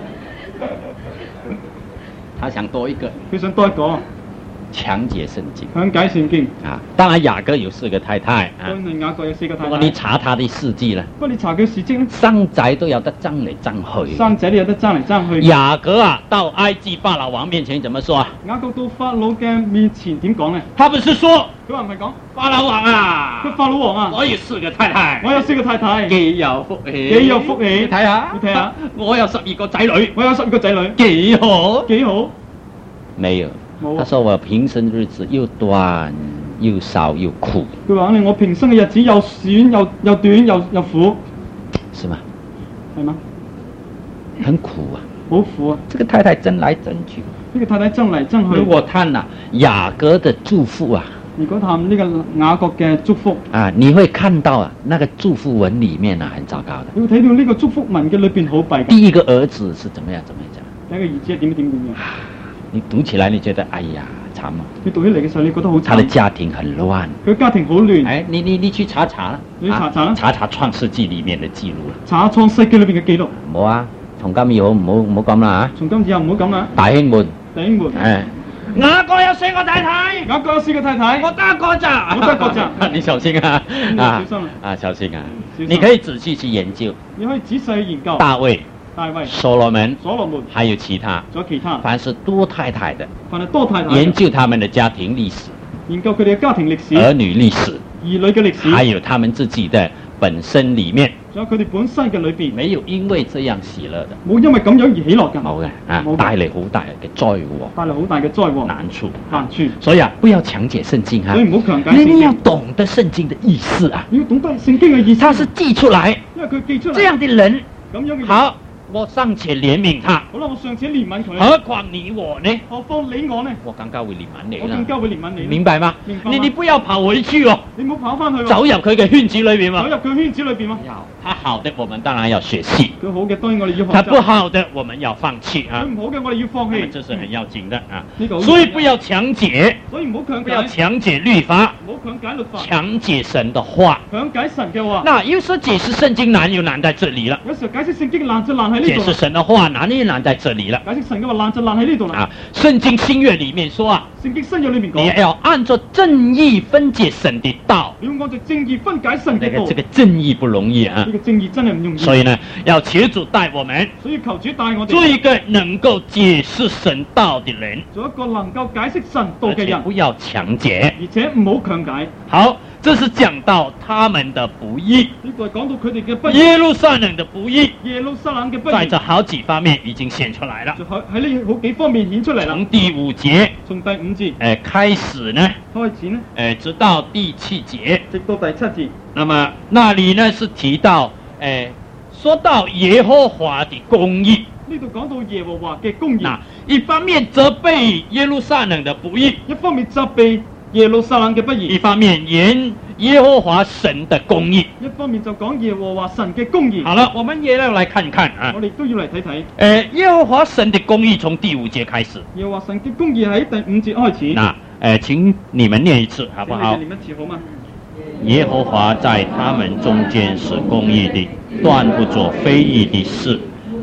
他想多一個。 佢想多一個。 強解聖經。 強解聖經。 當然雅各有4個太太。 當然雅各有4個太太。 不過你查他的事蹟啦。 不過你查佢事蹟咧。 生仔都有得爭嚟爭去。 生仔都有得爭嚟爭去。 雅各到埃及法老王面前怎麼說啊？ 雅各到法老嘅面前點講咧？ 他不是說， 佢話唔係講法老王啊， 佢法老王啊， 我有4個太太， 我有4個太太， 幾有福氣， 幾有福氣。 你睇下， 你睇下， 我有12個仔女， 我有12個仔女， 幾好， 幾好。 沒有。他說我平生日子又短又少又苦。 佢話我平生嘅日子又短又短又苦， 是嗎？ 係嗎？ 很苦啊， 好苦啊！ 這個太太爭來爭去， 呢個太太爭嚟爭去。 如果探雅各的祝福啊， 如果探呢個雅各嘅祝福你會看到那個祝福文裏面很糟糕的。 你會睇到呢個祝福文嘅裏邊好弊。 第一個兒子是怎麼樣？ 第一個兒子係點樣？ 你讀起來你覺得哎呀慘啊！ 你讀起嚟嘅時候你覺得好慘。 他的家庭很亂， 佢家庭好亂。 你去查查啦， 你查查啦， 查創世記裏面的記錄啦， 查創世記裏邊嘅記錄。 唔好啊，從今以後唔好咁啦嚇。 從今以後唔好咁啦。 大兄們， 雅各有4個太太， 雅各有4個太太， 我得一個咋？ 我得一個咋？ 你小心啊！ 小心啊！小心啊！你可以仔細去研究。 你可以仔細去研究。 大衛、所羅門，還有其他，凡是多太太的，研究他們的家庭歷史， 研究佢哋嘅家庭歷史、 兒女歷史、 兒女嘅歷史， 還有他們自己的本身裏面， 仲有佢哋本身嘅裏邊， 沒有因為這樣喜樂的， 冇因為咁樣而喜樂嘅， 冇嘅，帶嚟好大嘅災禍， 帶嚟好大嘅災禍、 難處。 所以不要強解聖經啊！ 所以唔好強解聖經， 你要懂得聖經的意思啊！ 你要懂得聖經嘅意思， 它是記出來， 因為佢記出嚟， 這樣的人， 咁樣嘅人， 好。我尚且憐憫他， 好啦，我尚且憐憫佢， 何況你我呢？ 何況你我呢？ 我更加會憐憫你啦， 我更加會憐憫你， 明白嗎？ 明白。 你不要跑回去哦， 你唔好跑翻去， 走入佢嘅圈子裏邊嘛， 走入佢圈子裏邊嘛。 他好的，我們當然要學習； 佢好嘅，當然我哋要學習。 他不好的，我們要放棄啊。 佢唔好嘅，我哋要放棄。 這是很要緊的啊。 所以不要強解， 所以唔好強解， 不要強解律法， 唔好強解律法， 強解神的話， 強解神嘅話。 那有時解釋聖經難就難在這裡了。 有時候解釋聖經難就難喺呢度。 解釋神的話難就難在這裡了。 解釋神嘅話難就難喺呢度啦。 啊，聖經新約裡面說啊， 聖經新約裡面講， 你要按照正義分解神的道。 你要按照正義分解神嘅道。 這個正義不容易啊。 呢個正義真係唔容易。 所以呢，要求主帶我們。 所以求主帶我哋。 做一個能夠解釋神道的人。 做一個能夠解釋神道嘅人。 不要強解。 而且唔好強解。 好。 這是講到他們的不義， 呢個係講到佢哋嘅不義， 耶路撒冷的不義， 耶路撒冷嘅不義， 在這好幾方面已經顯出來了。 就喺呢好幾方面顯出嚟啦。 從第5節， 從第5節開始呢，直到第7節， 直到第7節。 那麼那裡呢是提到，說到耶和華的公義。 呢度講到耶和華嘅公義。 一方面責備耶路撒冷的不義， 一方面責備耶路撒冷嘅不義， 一方面言耶和華神的公義， 一方面就講耶和華神嘅公義。 好了，我們也要來看看啊。 我哋都要嚟睇睇。 耶和華神的公義從第5節開始。 耶和華神嘅公義喺第5節開始。 那請你們念一次，好不好？ 你們念一次好嗎？ 耶和華在他們中間是公義的，斷不做非義的事。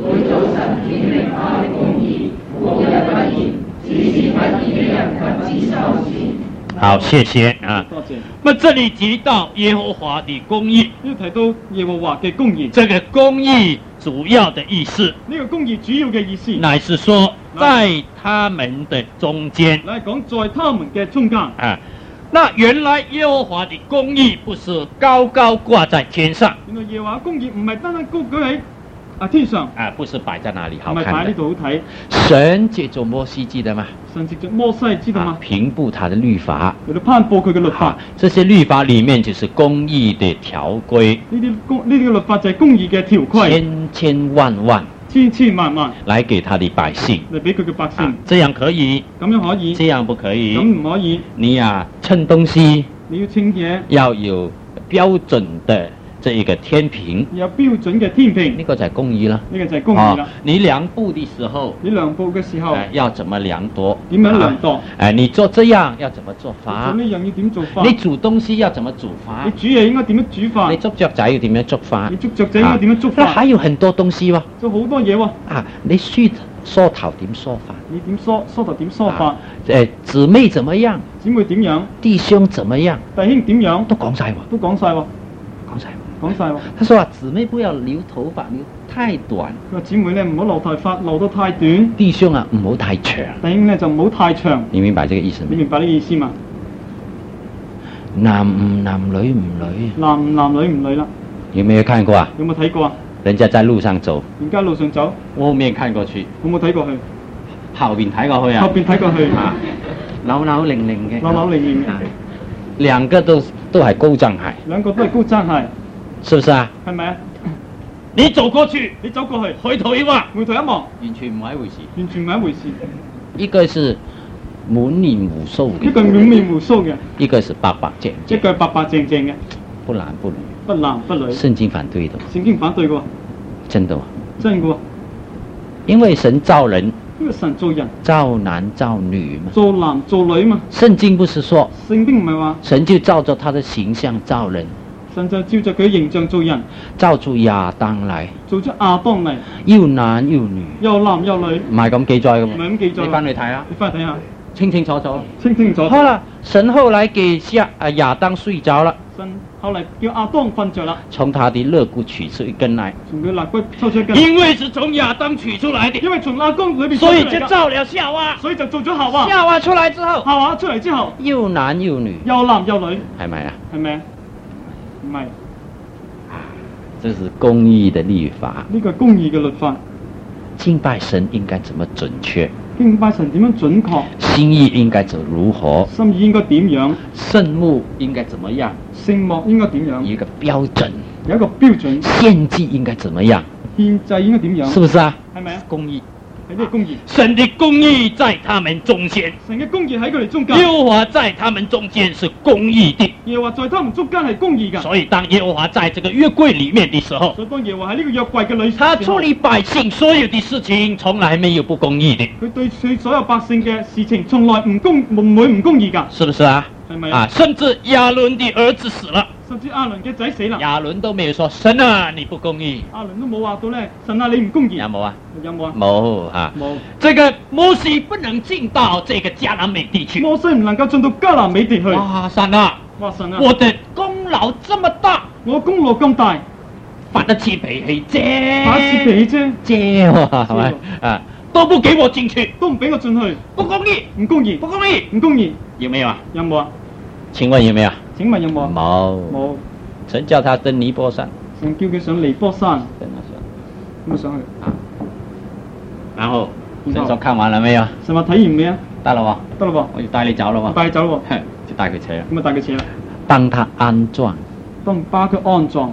好，謝謝啊。 多謝。 那這裡提到耶和華的公義， 呢度提到耶和華嘅公義。 這個公義主要的意思， 呢個公義主要嘅意思， 乃是說在他們的中間。 乃係講在他們嘅中間。 啊，那原來耶和華的公義不是高高掛在天上。 原來耶和華公義唔係單單高舉喺天上， 不是擺在那裡好看的， 唔係擺喺呢度好睇。 神借着摩西記得嗎？ 神藉着摩西知道嗎？ 平布他的律法， 嚟到頒布佢嘅律法。 這些律法裡面就是公義的條規。 呢啲嘅律法就係公義嘅條規。 千千萬萬， 千千萬萬， 來給他的百姓， 嚟俾佢嘅百姓。 這樣可以， 咁樣可以， 這樣不可以。 咁唔可以。 你稱東西， 你要稱嘢， 要有標準的這一個天平， 有標準嘅天平， 呢個就係公義啦。 呢個就係公義啦。 你量布的時候， 你量布嘅時候， 要怎麼量度？ 點樣量度？ 你做這樣要怎麼做法？ 做呢樣要點做法？ 你煮東西要怎麼煮法？ 你煮嘢應該點樣煮法？ 你捉雀仔要點樣捉法？ 你捉雀仔應該點樣捉法？ 還有很多東西喎， 做好多嘢喎。 你梳頭點梳法？ 你點梳頭點梳法？ 姊妹怎麼樣？ 姊妹點樣？ 弟兄怎麼樣？ 弟兄點樣？ 都講晒喎， 都講晒喎，講晒喎。 他說姊妹不要留頭髮留太短。 佢話姊妹咧唔好留頭髮留到太短。 弟兄唔好太長。 弟兄咧就唔好太長。 你明白這個意思嗎？ 你明白呢個意思嘛？ 男唔男女唔女。 男唔男女唔女啦。 有沒有看過啊？ 有冇睇過啊？ 人家在路上走。 人家路上走。 後面看過去。 有冇睇過去？ 後邊睇過去啊？ 後邊睇過去。 扭扭擰擰嘅。 扭扭擰擰嘅。 兩個都係高踭鞋。 兩個都係高踭鞋。 是不是啊？ 係咪啊？ 你走過去， 你走過去， 回頭一望， 回頭一望， 完全唔係一回事。 完全唔係一回事。 一個是滿臉鬍鬚嘅， 一個滿面鬍鬚嘅， 一個是白白淨淨， 一個係白白淨淨嘅， 不男不女， 不男不女。 聖經反對的。 聖經反對嘅喎。 真的喎。 真嘅喎。 因為神造人。 因為神造人。 造男造女嘛。 造男造女嘛。 聖經不是說。 聖經唔係話。 神就照着他的形象造人。 神就照着佢嘅形象造人， 造出亞當嚟， 做出亞當嚟， 又男又女， 又男又女， 唔係咁記載嘅， 唔係咁記載。 你翻去睇下， 你翻去睇下， 清清楚楚， 清清楚楚。 好啦，神後來給亞當睡着了， 神後來叫亞當瞓着啦， 從他的肋骨取出一根來， 從佢肋骨抽出一根， 因為是從亞當取出來的， 因為從亞當裏邊， 所以就造了夏娃， 所以就做咗夏娃。 夏娃出來之後， 夏娃出嚟之後， 又男又女， 又男又女， 係咪啊？ 係咪啊？唔係。 這是公義的律法。 呢個公義嘅律法。 敬拜神應該怎麼準確？ 敬拜神點樣準確？ 心意應該就如何？ 心意應該點樣？ 聖幕應該怎麼樣？ 聖幕應該點樣？ 有一個標準。 有一個標準。 獻祭應該怎麼樣？ 獻祭應該點樣？ 是不是啊？ 係咪啊？ 公義。 係呢個公義， 神的公義在他們中間， 神嘅公義喺佢哋中間。 耶和華在他們中間是公義的， 耶和華在他們中間係公義㗎。 所以當耶和華在這個約櫃裡面的時候， 所以當耶和華喺呢個約櫃嘅裏， 他處理百姓所有的事情，從來沒有不公義的。 佢對佢所有百姓嘅事情，從來唔會唔公義㗎。 是不是啊？ 係咪啊？ 甚至亞倫的兒子死了。 甚至亞倫嘅仔死啦， 亞倫都沒有說神啊你不公義， 亞倫都冇話到咧，神啊你唔公義。 有冇啊？ 有冇啊？ 冇啊！ 冇。 這個摩西不能進到這個迦南美地去。 摩西唔能夠進到迦南美地去。 哇神啊！ 哇神啊！ 我的功勞這麼大， 我功勞咁大， 發得起脾氣啫， 發得起脾氣啫， 啫喎，係咪啊？都不給我進去， 都唔俾我進去， 不公義， 唔公義， 不公義， 唔公義， 有沒有啊？ 有冇啊？ 請問有沒有？ 請問有冇？冇。 神叫他登尼波山。 神叫佢上尼波山。咁啊上去。 然後神說看完了沒有？ 神話睇完未啊？ 得啦喎。 得啦喎。 我就帶你走啦喎。 帶你走咯喎。 就帶佢扯啦。 咁啊帶佢扯啦。 當他安葬。 把佢安葬。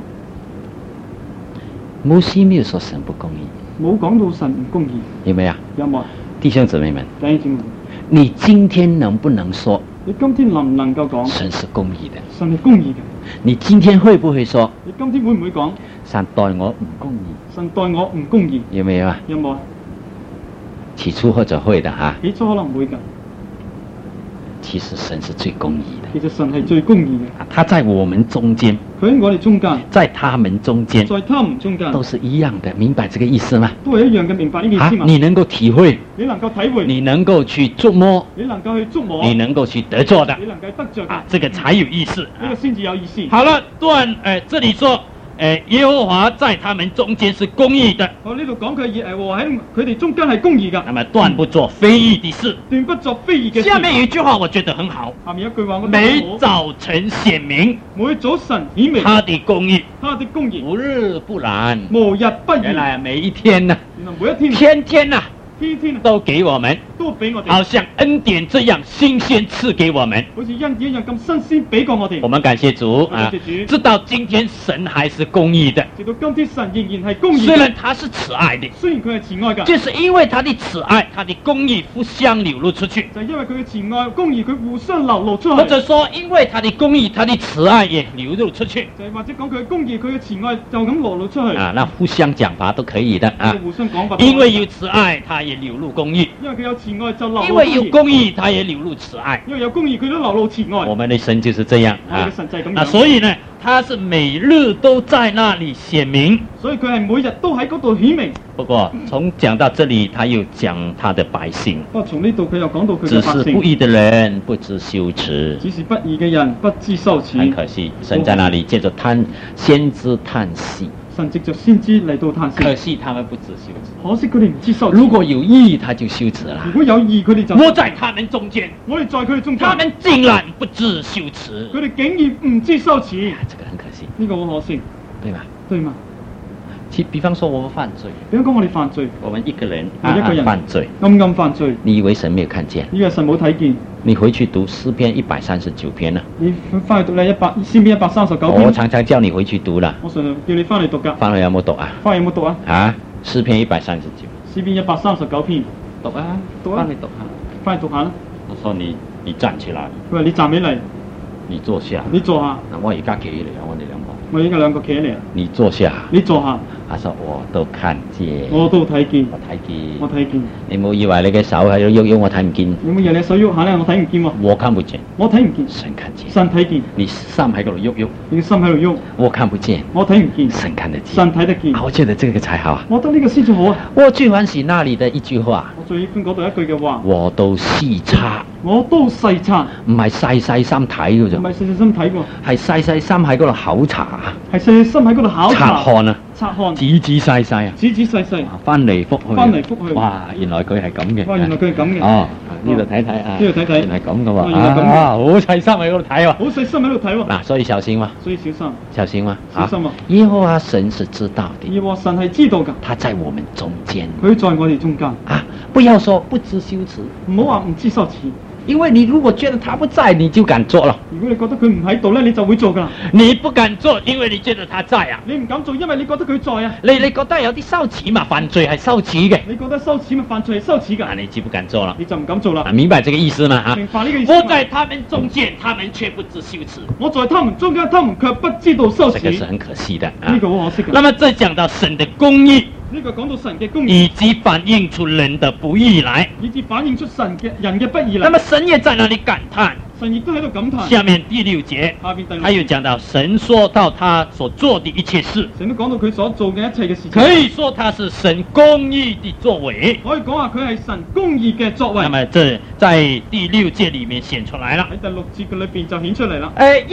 摩西沒有說神不公義。 冇講到神唔公義。 有沒有？ 有冇？ 弟兄姊妹們。 弟兄姊妹。 你今天能不能說？ 你今天能唔能夠講？ 神是公義的。 神係公義嘅。 你今天會不會說？ 你今天會唔會講？ 神待我唔公義。 神待我唔公義。 有沒有啊？ 有冇啊？ 起初或者會的哈。 起初可能會㗎。 其實神是最公義的。 其實神係最公義嘅。 他在我們中間。 佢喺我哋中間。 在他們中間。 在他們中間。 都是一樣的，明白這個意思嗎？ 都係一樣嘅，明白呢個意思嘛？ 你能夠體會。 你能夠體會。 你能夠去觸摸。 你能夠去觸摸。 你能夠去得着的。 你能夠得着嘅。 這個才有意思。 呢個先至有意思。 好了，這裡說。耶和華在他們中間是公義的。 我呢度講佢耶和華喺佢哋中間係公義㗎。 那麼斷不做非義的事。 斷不做非義嘅事。 下面有一句話我覺得很好。 下面一句話我每早晨顯明。 每早晨顯明。 他的公義。 他的公義。 無日不然。 無日不然。 原來每一天呢。 原來每一天。 天天啊。 天天都給我們， 都俾我哋， 好像恩典這樣新鮮賜給我們， 好似恩典一樣咁新鮮俾過我哋。 我們感謝主啊！ 直到今天神還是公義的， 直到今天神仍然係公義的。 雖然他是慈愛的， 雖然佢係慈愛㗎， 就是因為他的慈愛，他的公義互相流露出去。 就係因為佢嘅慈愛、公義，佢互相流露出去。 或者說，因為他的公義，他的慈愛也流露出去。 就係或者講佢嘅公義，佢嘅慈愛就咁流露出去。 啊，那互相講法都可以的啊。 互相講法。 因為有慈愛，他也流露公義。 因為佢有慈愛就流露。 因為有公義，他也流露慈愛。 因為有公義，佢都流露慈愛。 我們的神就是這樣啊。 我哋嘅神就係咁樣。 所以呢，他是每日都在那裡顯明。 所以佢係每日都喺嗰度顯明。 不過從講到這裡，他又講他的百姓。 不過從呢度佢又講到佢嘅百姓。 只是不義的人不知羞恥。 只是不義嘅人不知羞恥。 很可惜，神在那裡借着先知嘆息。 神藉着先知嚟到嘆息。 可惜他們不知羞恥。 可惜佢哋唔知羞恥。 如果有義，他就羞恥了。 如果有義，佢哋就。 我在他們中間， 我哋在佢哋中間。 他們竟然不知羞恥。 佢哋竟然唔知羞恥。 這個很可惜。 呢個好可惜， 對吧？ 對嘛？ 比方說我們犯罪， 比方講我哋犯罪， 我們一個人暗暗犯罪， 暗暗犯罪， 你以為神沒有看見？ 以為神冇睇見？ 你回去讀詩篇139篇啦。 你翻去讀咧詩篇139篇。 我常常叫你回去讀啦。 我常常叫你翻嚟讀噶。 翻去有冇讀啊？ 翻去有冇讀啊？ 啊，詩篇139。 詩篇139篇。 讀啊，讀啊，翻嚟讀下。 翻嚟讀下啦。 我說你站起來。 佢話你站起嚟。 你坐下。 你坐下。 我而家企起嚟啊！我哋兩個。 我而家兩個企起嚟。 你坐下。 你坐下。 他說我都看見。 我都睇見。 我睇見。 我睇見。 你冇以為你嘅手喺度喐喐，我睇唔見。 你冇以為你手喐下咧，我睇唔見喎。 我看不見。 我睇唔見。 神看見。 神睇見。 你心喺嗰度喐喐。 你心喺度喐。 我看不見。 我睇唔見。 神看得見。 神睇得見。 我覺得這個才好啊。 我覺得呢個先至好啊。 我最歡喜那裡的一句話。 我最喜歡嗰度一句嘅話。 我都細察。 我都細察。 唔係細細心睇嘅啫。 唔係細細心睇喎。 係細細心喺嗰度考察。 係細細心喺嗰度考察。 察看啊。 察看。 仔仔細細啊。 仔仔細細。 翻嚟覆去。 翻嚟覆去。 哇！原來佢係咁嘅。 哇！原來佢係咁嘅。 哦，呢度睇睇啊。 呢度睇睇。 原來咁嘅喎。 原來咁嘅。 好細心喺嗰度睇喎。 好細心喺度睇喎。 嗱，所以小心嘛。 所以小心。 小心嘛。 小心啊！ 耶和華神是知道的。 耶和華神係知道㗎。 他在我們中間。 佢在我哋中間。 啊！不要說不知羞恥。 唔好話唔知羞恥。 因為你如果覺得他不在，你就敢做了。 如果你覺得佢唔喺度咧，你就會做噶啦。 你不敢做，因為你覺得他在啊。 你唔敢做，因為你覺得佢在啊。 你覺得有啲羞恥嘛？犯罪係羞恥嘅。 你覺得羞恥嘛？犯罪係羞恥噶。 你就不敢做了。 你就唔敢做啦。 明白這個意思嗎？啊， 明白呢個意思。 我在他們中間，他們卻不知羞恥。 我在他們中間，他們卻不知道羞恥。 這個是很可惜的。 呢個好可惜嘅。 那麼再講到神的公義。 呢個講到神嘅公義， 以及反映出人的不義來， 以至反映出人嘅不義來。 那麼神也在那裡感嘆， 神亦都喺度感嘆。 下面第6節，他又講到神說到他所做的一切事， 神都講到佢所做嘅一切嘅事情， 可以說他是神公義的作為， 可以講話佢係神公義嘅作為。 那麼這在第6節裡面顯出來了， 喺第6節嘅裏邊就顯出嚟啦。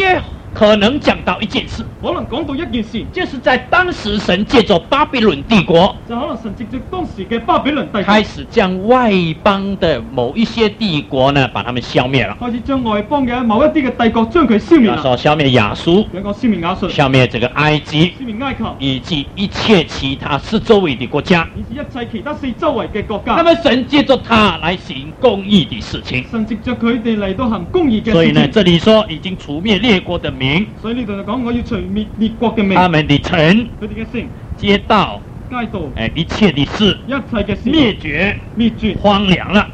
可能讲到一件事， 可能講到一件事， 就是在當時神借着巴比倫帝國， 就可能神藉着當時嘅巴比倫帝國， 開始將外邦的某一些帝國呢，把他們消滅了。 開始將外邦嘅某一啲嘅帝國將佢消滅啦。 說消滅亞述， 有個消滅亞述， 消滅這個埃及， 消滅埃及， 以及一切其他四周圍的國家， 以及一切其他四周圍嘅國家。 那麼神借着他來行公義的事情， 神藉着佢哋嚟到行公義嘅事情。 所以呢，這裡說已經除滅列國的名， 所以呢度就講我要除滅列國嘅名， 他們的城、 佢哋嘅城、 街道、一切的事， 一切嘅事滅絕、荒涼了，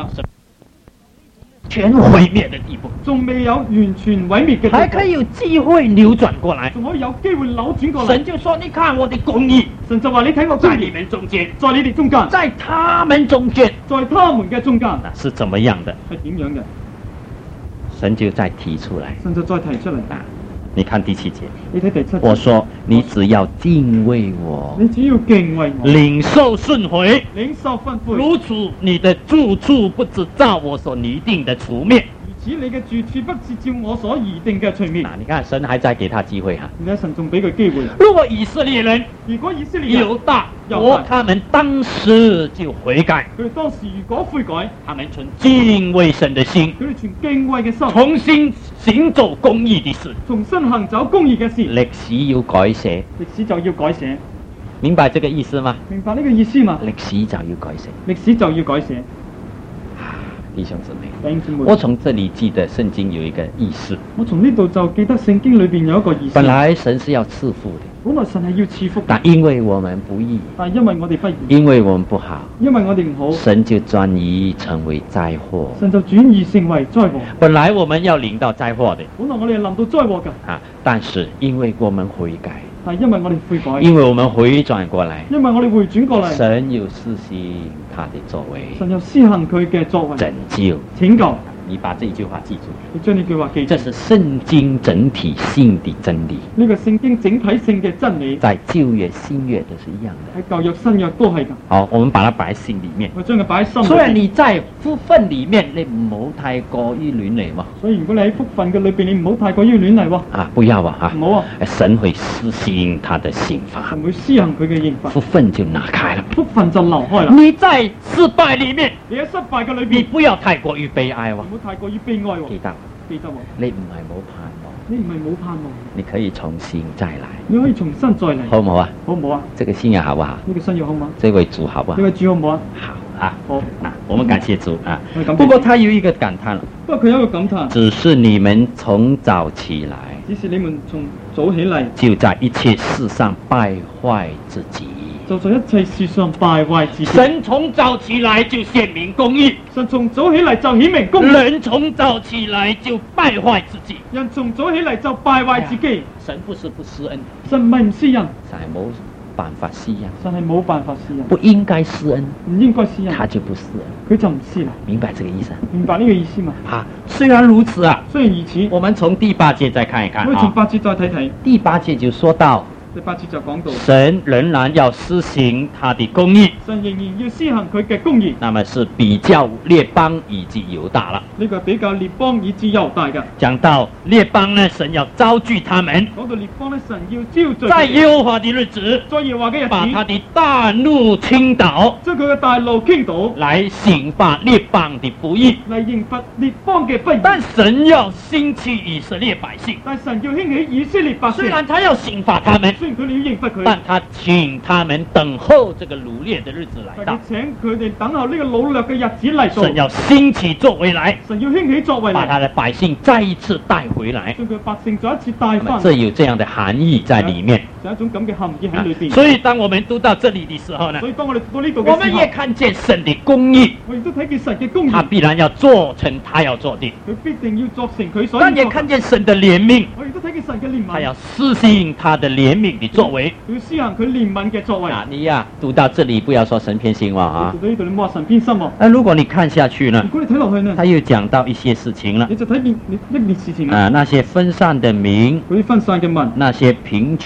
全毀滅的地步， 仲未有完全毀滅嘅地步， 還可以有機會扭轉過來， 仲可以有機會扭轉過嚟。 神就說：你看我的公義， 神就話你睇我公義， 在你們中間， 在你哋中間， 在他們中間， 在他們嘅中間， 是怎麼樣的？ 係點樣嘅？ 神就再提出來， 神就再提出嚟。 你看第7節， 你睇第7節， 我說你只要敬畏我， 你只要敬畏我， 領受訓誨，如此你的住處不只照我所擬定的除滅。 如此你嘅住處不是照我所擬定嘅除滅。 你看神還在給他機會哈。 你睇神仲俾佢機會。 如果以色列人猶大，他們當時就悔改， 佢哋當時如果悔改， 他們存敬畏神的心， 佢哋存敬畏嘅心， 重新行走公義的事， 重新行走公義嘅事。 歷史要改寫， 歷史就要改寫。 明白這個意思嗎？ 明白呢個意思嘛？ 歷史就要改寫， 歷史就要改寫。 弟兄姊妹，我從這裡記得聖經有一個意思。 我從呢度就記得聖經裏邊有一個意思。 本來神是要賜福的， 本來神係要賜福， 但因為我們不義， 但因為我哋不義， 因為我們不好， 因為我哋唔好， 神就轉移成為災禍。 神就轉移成為災禍。 本來我們要領到災禍的， 本來我哋係臨到災禍㗎。 但是因為我們悔改。 係因為我哋悔改， 因為我們回轉過來， 因為我哋回轉過嚟， 神有施行他的作為， 神有施行佢嘅作為，拯救。你把這句話記住，你將呢句話記住。 這是聖經整體性的真理。 呢個聖經整體性嘅真理， 在舊約、新約都是一樣的。 喺舊約、新約都係㗎。 好，我們把它擺喺心裡面。 我將佢擺喺心裡面。 雖然你在福分裡面，你唔好太過於亂嚟喎。 所以如果你喺福分嘅裏邊，你唔好太過於亂嚟喎。 不要啊唔好啊！ 神會施行他的刑罰， 神會施行佢嘅刑罰， 福分就拿開了， 福分就流開啦。 你在失敗裡面， 你喺失敗嘅裏邊， 你不要太過於悲哀喎。 唔好太過於悲哀喎。記得喎。 你唔係冇盼望， 你唔係冇盼望， 你可以重新再來， 你可以重新再嚟， 好唔好啊？ 好唔好啊？ 這個信仰好不好？ 呢個信仰好唔好？ 這位主好不好？ 呢位主好唔好啊？ 好啊， 好。 我們感謝主啊。不過他有一個感嘆， 不過佢有一個感嘆， 只是你們從早起來， 只是你們從早起嚟， 就在一切事上敗壞自己。 就在一切事上敗壞自己。 神從早起來就顯明公義， 神從早起嚟就顯明公義。 人從早起來就敗壞自己， 人從早起嚟就敗壞自己。 神不是不施恩， 神唔係唔施恩， 神係冇辦法施恩， 神係冇辦法施恩， 不應該施恩， 唔應該施恩， 他就不施恩， 佢就唔施啦。 明白這個意思？ 明白呢個意思嘛？ 雖然如此啊， 雖然如此， 我們從第8節再看一看。 我哋從8節再睇睇。 第8節就說到。 第8節就講到， 神仍然要施行他的公義， 神仍然要施行佢嘅公義。 那麼是比較列邦以及猶大了。 呢個比較列邦以至猶大嘅。 講到列邦呢，神要招聚他們。 講到列邦呢，神要招聚。 在耶和華的日子， 在耶和華嘅日子， 把他的大怒傾倒， 將佢嘅大怒傾倒， 來刑罰列邦的不義， 嚟刑罰列邦嘅不義。 但神要興起以色列百姓， 但神要興起以色列百姓。 雖然他要刑罰他們。 佢哋要刑罰佢， 但他請他們等候這個擄掠的日子來到。 請佢哋等候呢個擄掠嘅日子嚟到。 神要興起作為來， 神要興起作為來， 把他的百姓再一次帶回來。 將佢百姓再一次帶翻。 這有這樣的含義在裡面。 有一種咁嘅含義喺裏邊。 所以當我們讀到這裡的時候呢， 所以當我哋讀到呢度嘅時候， 我們也看見神的公義。 我亦都睇見神嘅公義。 他必然要做成他要做的。 佢必定要做成佢所。 但也看見神的憐憫。 我亦都睇見神嘅憐憫。 他要施行他的憐憫的作為。 要施行佢憐憫嘅作為。 你讀到這裡不要說神偏心喎啊！ 讀到呢度你唔好話神偏心喎。 那如果你看下去呢？ 如果你睇落去呢？ 他又講到一些事情了。 你就睇見一件事情那些分散的民， 嗰啲分散嘅民， 那些貧窮的，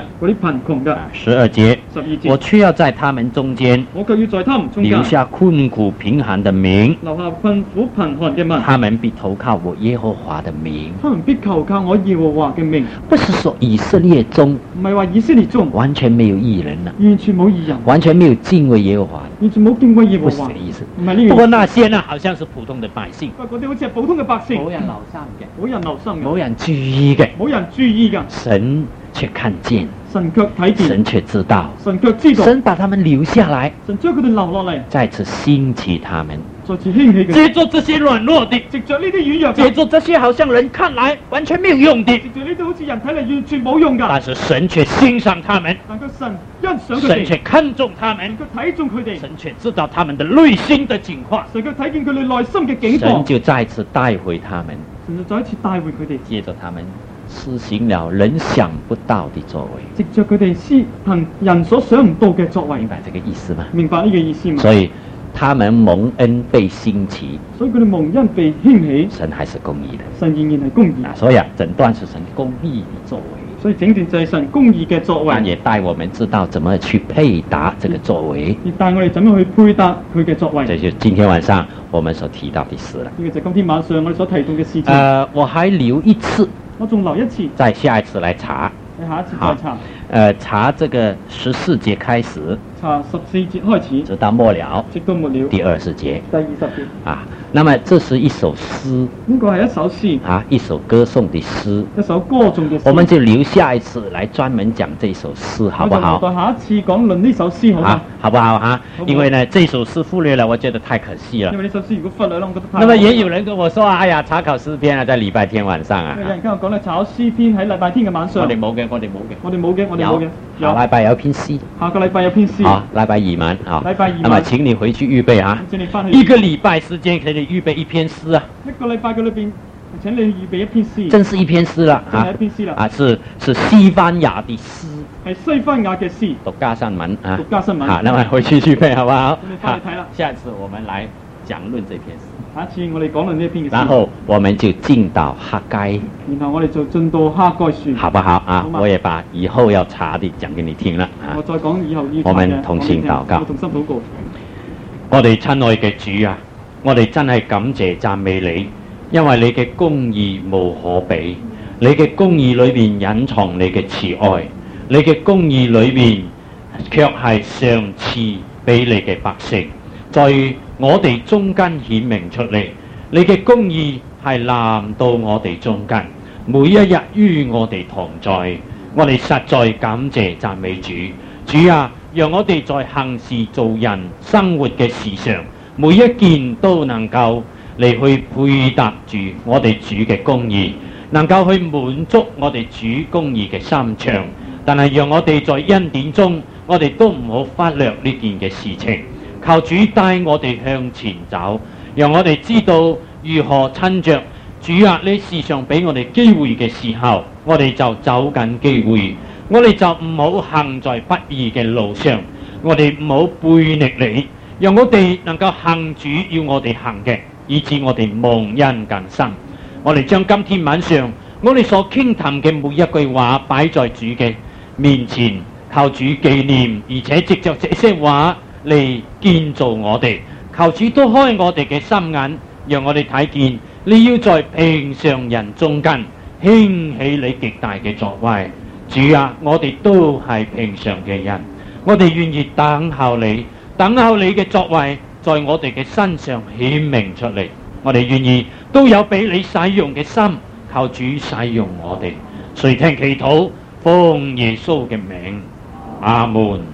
嗰啲貧窮嘅。 12節，我卻要在他們中間， 我卻要在他們中間留下困苦貧寒的名， 留下困苦貧寒嘅民， 他們必投靠我耶和華的名， 他們必投靠我耶和華嘅名。 不是說以色列中， 唔係話以色列中完全沒有義人啦， 完全冇義人， 完全沒有敬畏耶和華， 完全冇敬畏耶和不是華， 這個意思。 唔係呢個意思。 不過那些呢，好像是普通的百姓， 不過嗰啲好似係普通嘅百姓， 冇人留心嘅， 冇人留心嘅， 冇人注意嘅， 冇人注意嘅， 神卻看見， 神卻睇見， 神卻知道， 神卻知道， 神把他們留下來， 神將佢哋留落嚟， 再次興起他們， 再次興起佢哋， 借助這些軟弱的， 藉着呢啲軟弱嘅， 借助這些好像人看來完全沒有用的， 藉着呢啲好似人睇嚟完全冇用㗎， 但是神卻欣賞他們， 但佢神欣賞佢神哋， 卻看重他們， 佢睇中佢哋， 神卻知道他們的內心的境況， 神卻睇見佢哋內心嘅境況， 神就再次帶回他們， 神就再一次帶回佢哋， 借着他們施行了人想不到的作為， 藉着佢哋施行人所想唔到嘅作為， 明白這個意思嗎？ 明白呢個意思嗎？ 所以他們蒙恩被興起， 所以佢哋蒙恩被興起， 神還是公義的， 神仍然係公義， 所以整段是神公義的作為， 所以整段就係神公義嘅作為， 但也帶我們知道怎麼去配搭這個作為， 亦帶我哋怎樣去配搭佢嘅作為。 這就是今天晚上我們所提到的事了。 呢個就係今天晚上我哋所提到嘅事情。 我還留一次， 我仲留一次， 再下一次來查。 你下一次再查。 查這個14節開始， 查14節開始， 直到末了， 直到末了， 第20節， 第20節。 啊，那麼這是一首詩， 呢個係一首詩， 啊，一首歌頌的詩， 一首歌頌嘅詩。 我們就留下一次來專門講這首詩，好不好？ 我就留待下一次講論呢首詩，好嗎？ 好不好哈？因為呢，這首詩忽略了，我覺得太可惜了。 因為呢首詩如果忽略了，我覺得太。 那麼也有人跟我說，哎呀，查考詩篇啊，在禮拜天晚上啊。 有人跟我講咧，查考詩篇喺禮拜天嘅晚上。 我哋冇嘅，我哋冇嘅。 我哋冇嘅，我哋冇嘅。 下禮拜有篇詩。 下個禮拜有篇詩。 好，禮拜二晚啊。 禮拜二晚。 那麼請你回去預備啊。 請你翻去。 一個禮拜時間可以預備一篇詩啊。 一個禮拜嘅裏邊，請你預備一篇詩。 真是一篇詩啦， 真係一篇詩啦。 啊，是西班牙的詩。 係西班牙嘅詩。 獨家新聞啊。 獨家新聞。 好，那麼回去預備好不好？ 你翻去睇啦。 下次我們來講論這篇詩。 下一次我哋講論呢篇嘅詩。 然後我們就進到哈該。 然後我哋就進到哈該書。 好不好啊？我也把以後要查的講給你聽了啊。 我再講以後要查嘅。 我們同心禱告。 我同心禱告。 我哋親愛嘅主啊，我哋真係感謝讚美你，因為你嘅公義無可比，你嘅公義裏面隱藏你嘅慈愛，你嘅公義裏面卻係上賜俾你嘅百姓，在我哋中間顯明出嚟，你嘅公義係臨到我哋中間，每一日與我哋同在，我哋實在感謝讚美主。主啊，讓我哋在行事做人生活嘅事上，每一件都能夠嚟去配搭住我哋主嘅公義，能夠去滿足我哋主公義嘅心腸。但係讓我哋在恩典中，我哋都唔好忽略呢件嘅事情。求主帶我哋向前走，讓我哋知道如何趁着主啊呢世上俾我哋機會嘅時候，我哋就走緊機會。我哋就唔好行在不義嘅路上，我哋唔好背逆你，讓我哋能夠行主要我哋行嘅，以致我哋蒙恩更深。我哋將今天晚上我哋所傾談嘅每一句話擺在主嘅面前，靠主紀念，而且藉着這些話嚟建造我哋。求主都開我哋嘅心眼，讓我哋睇見你要在平常人中間興起你極大嘅作為。主啊，我哋都係平常嘅人，我哋願意等候你，等候你嘅作為在我哋嘅身上顯明出嚟。我哋願意都有俾你使用嘅心，靠主使用我哋。垂聽祈禱，奉耶穌嘅名，阿門。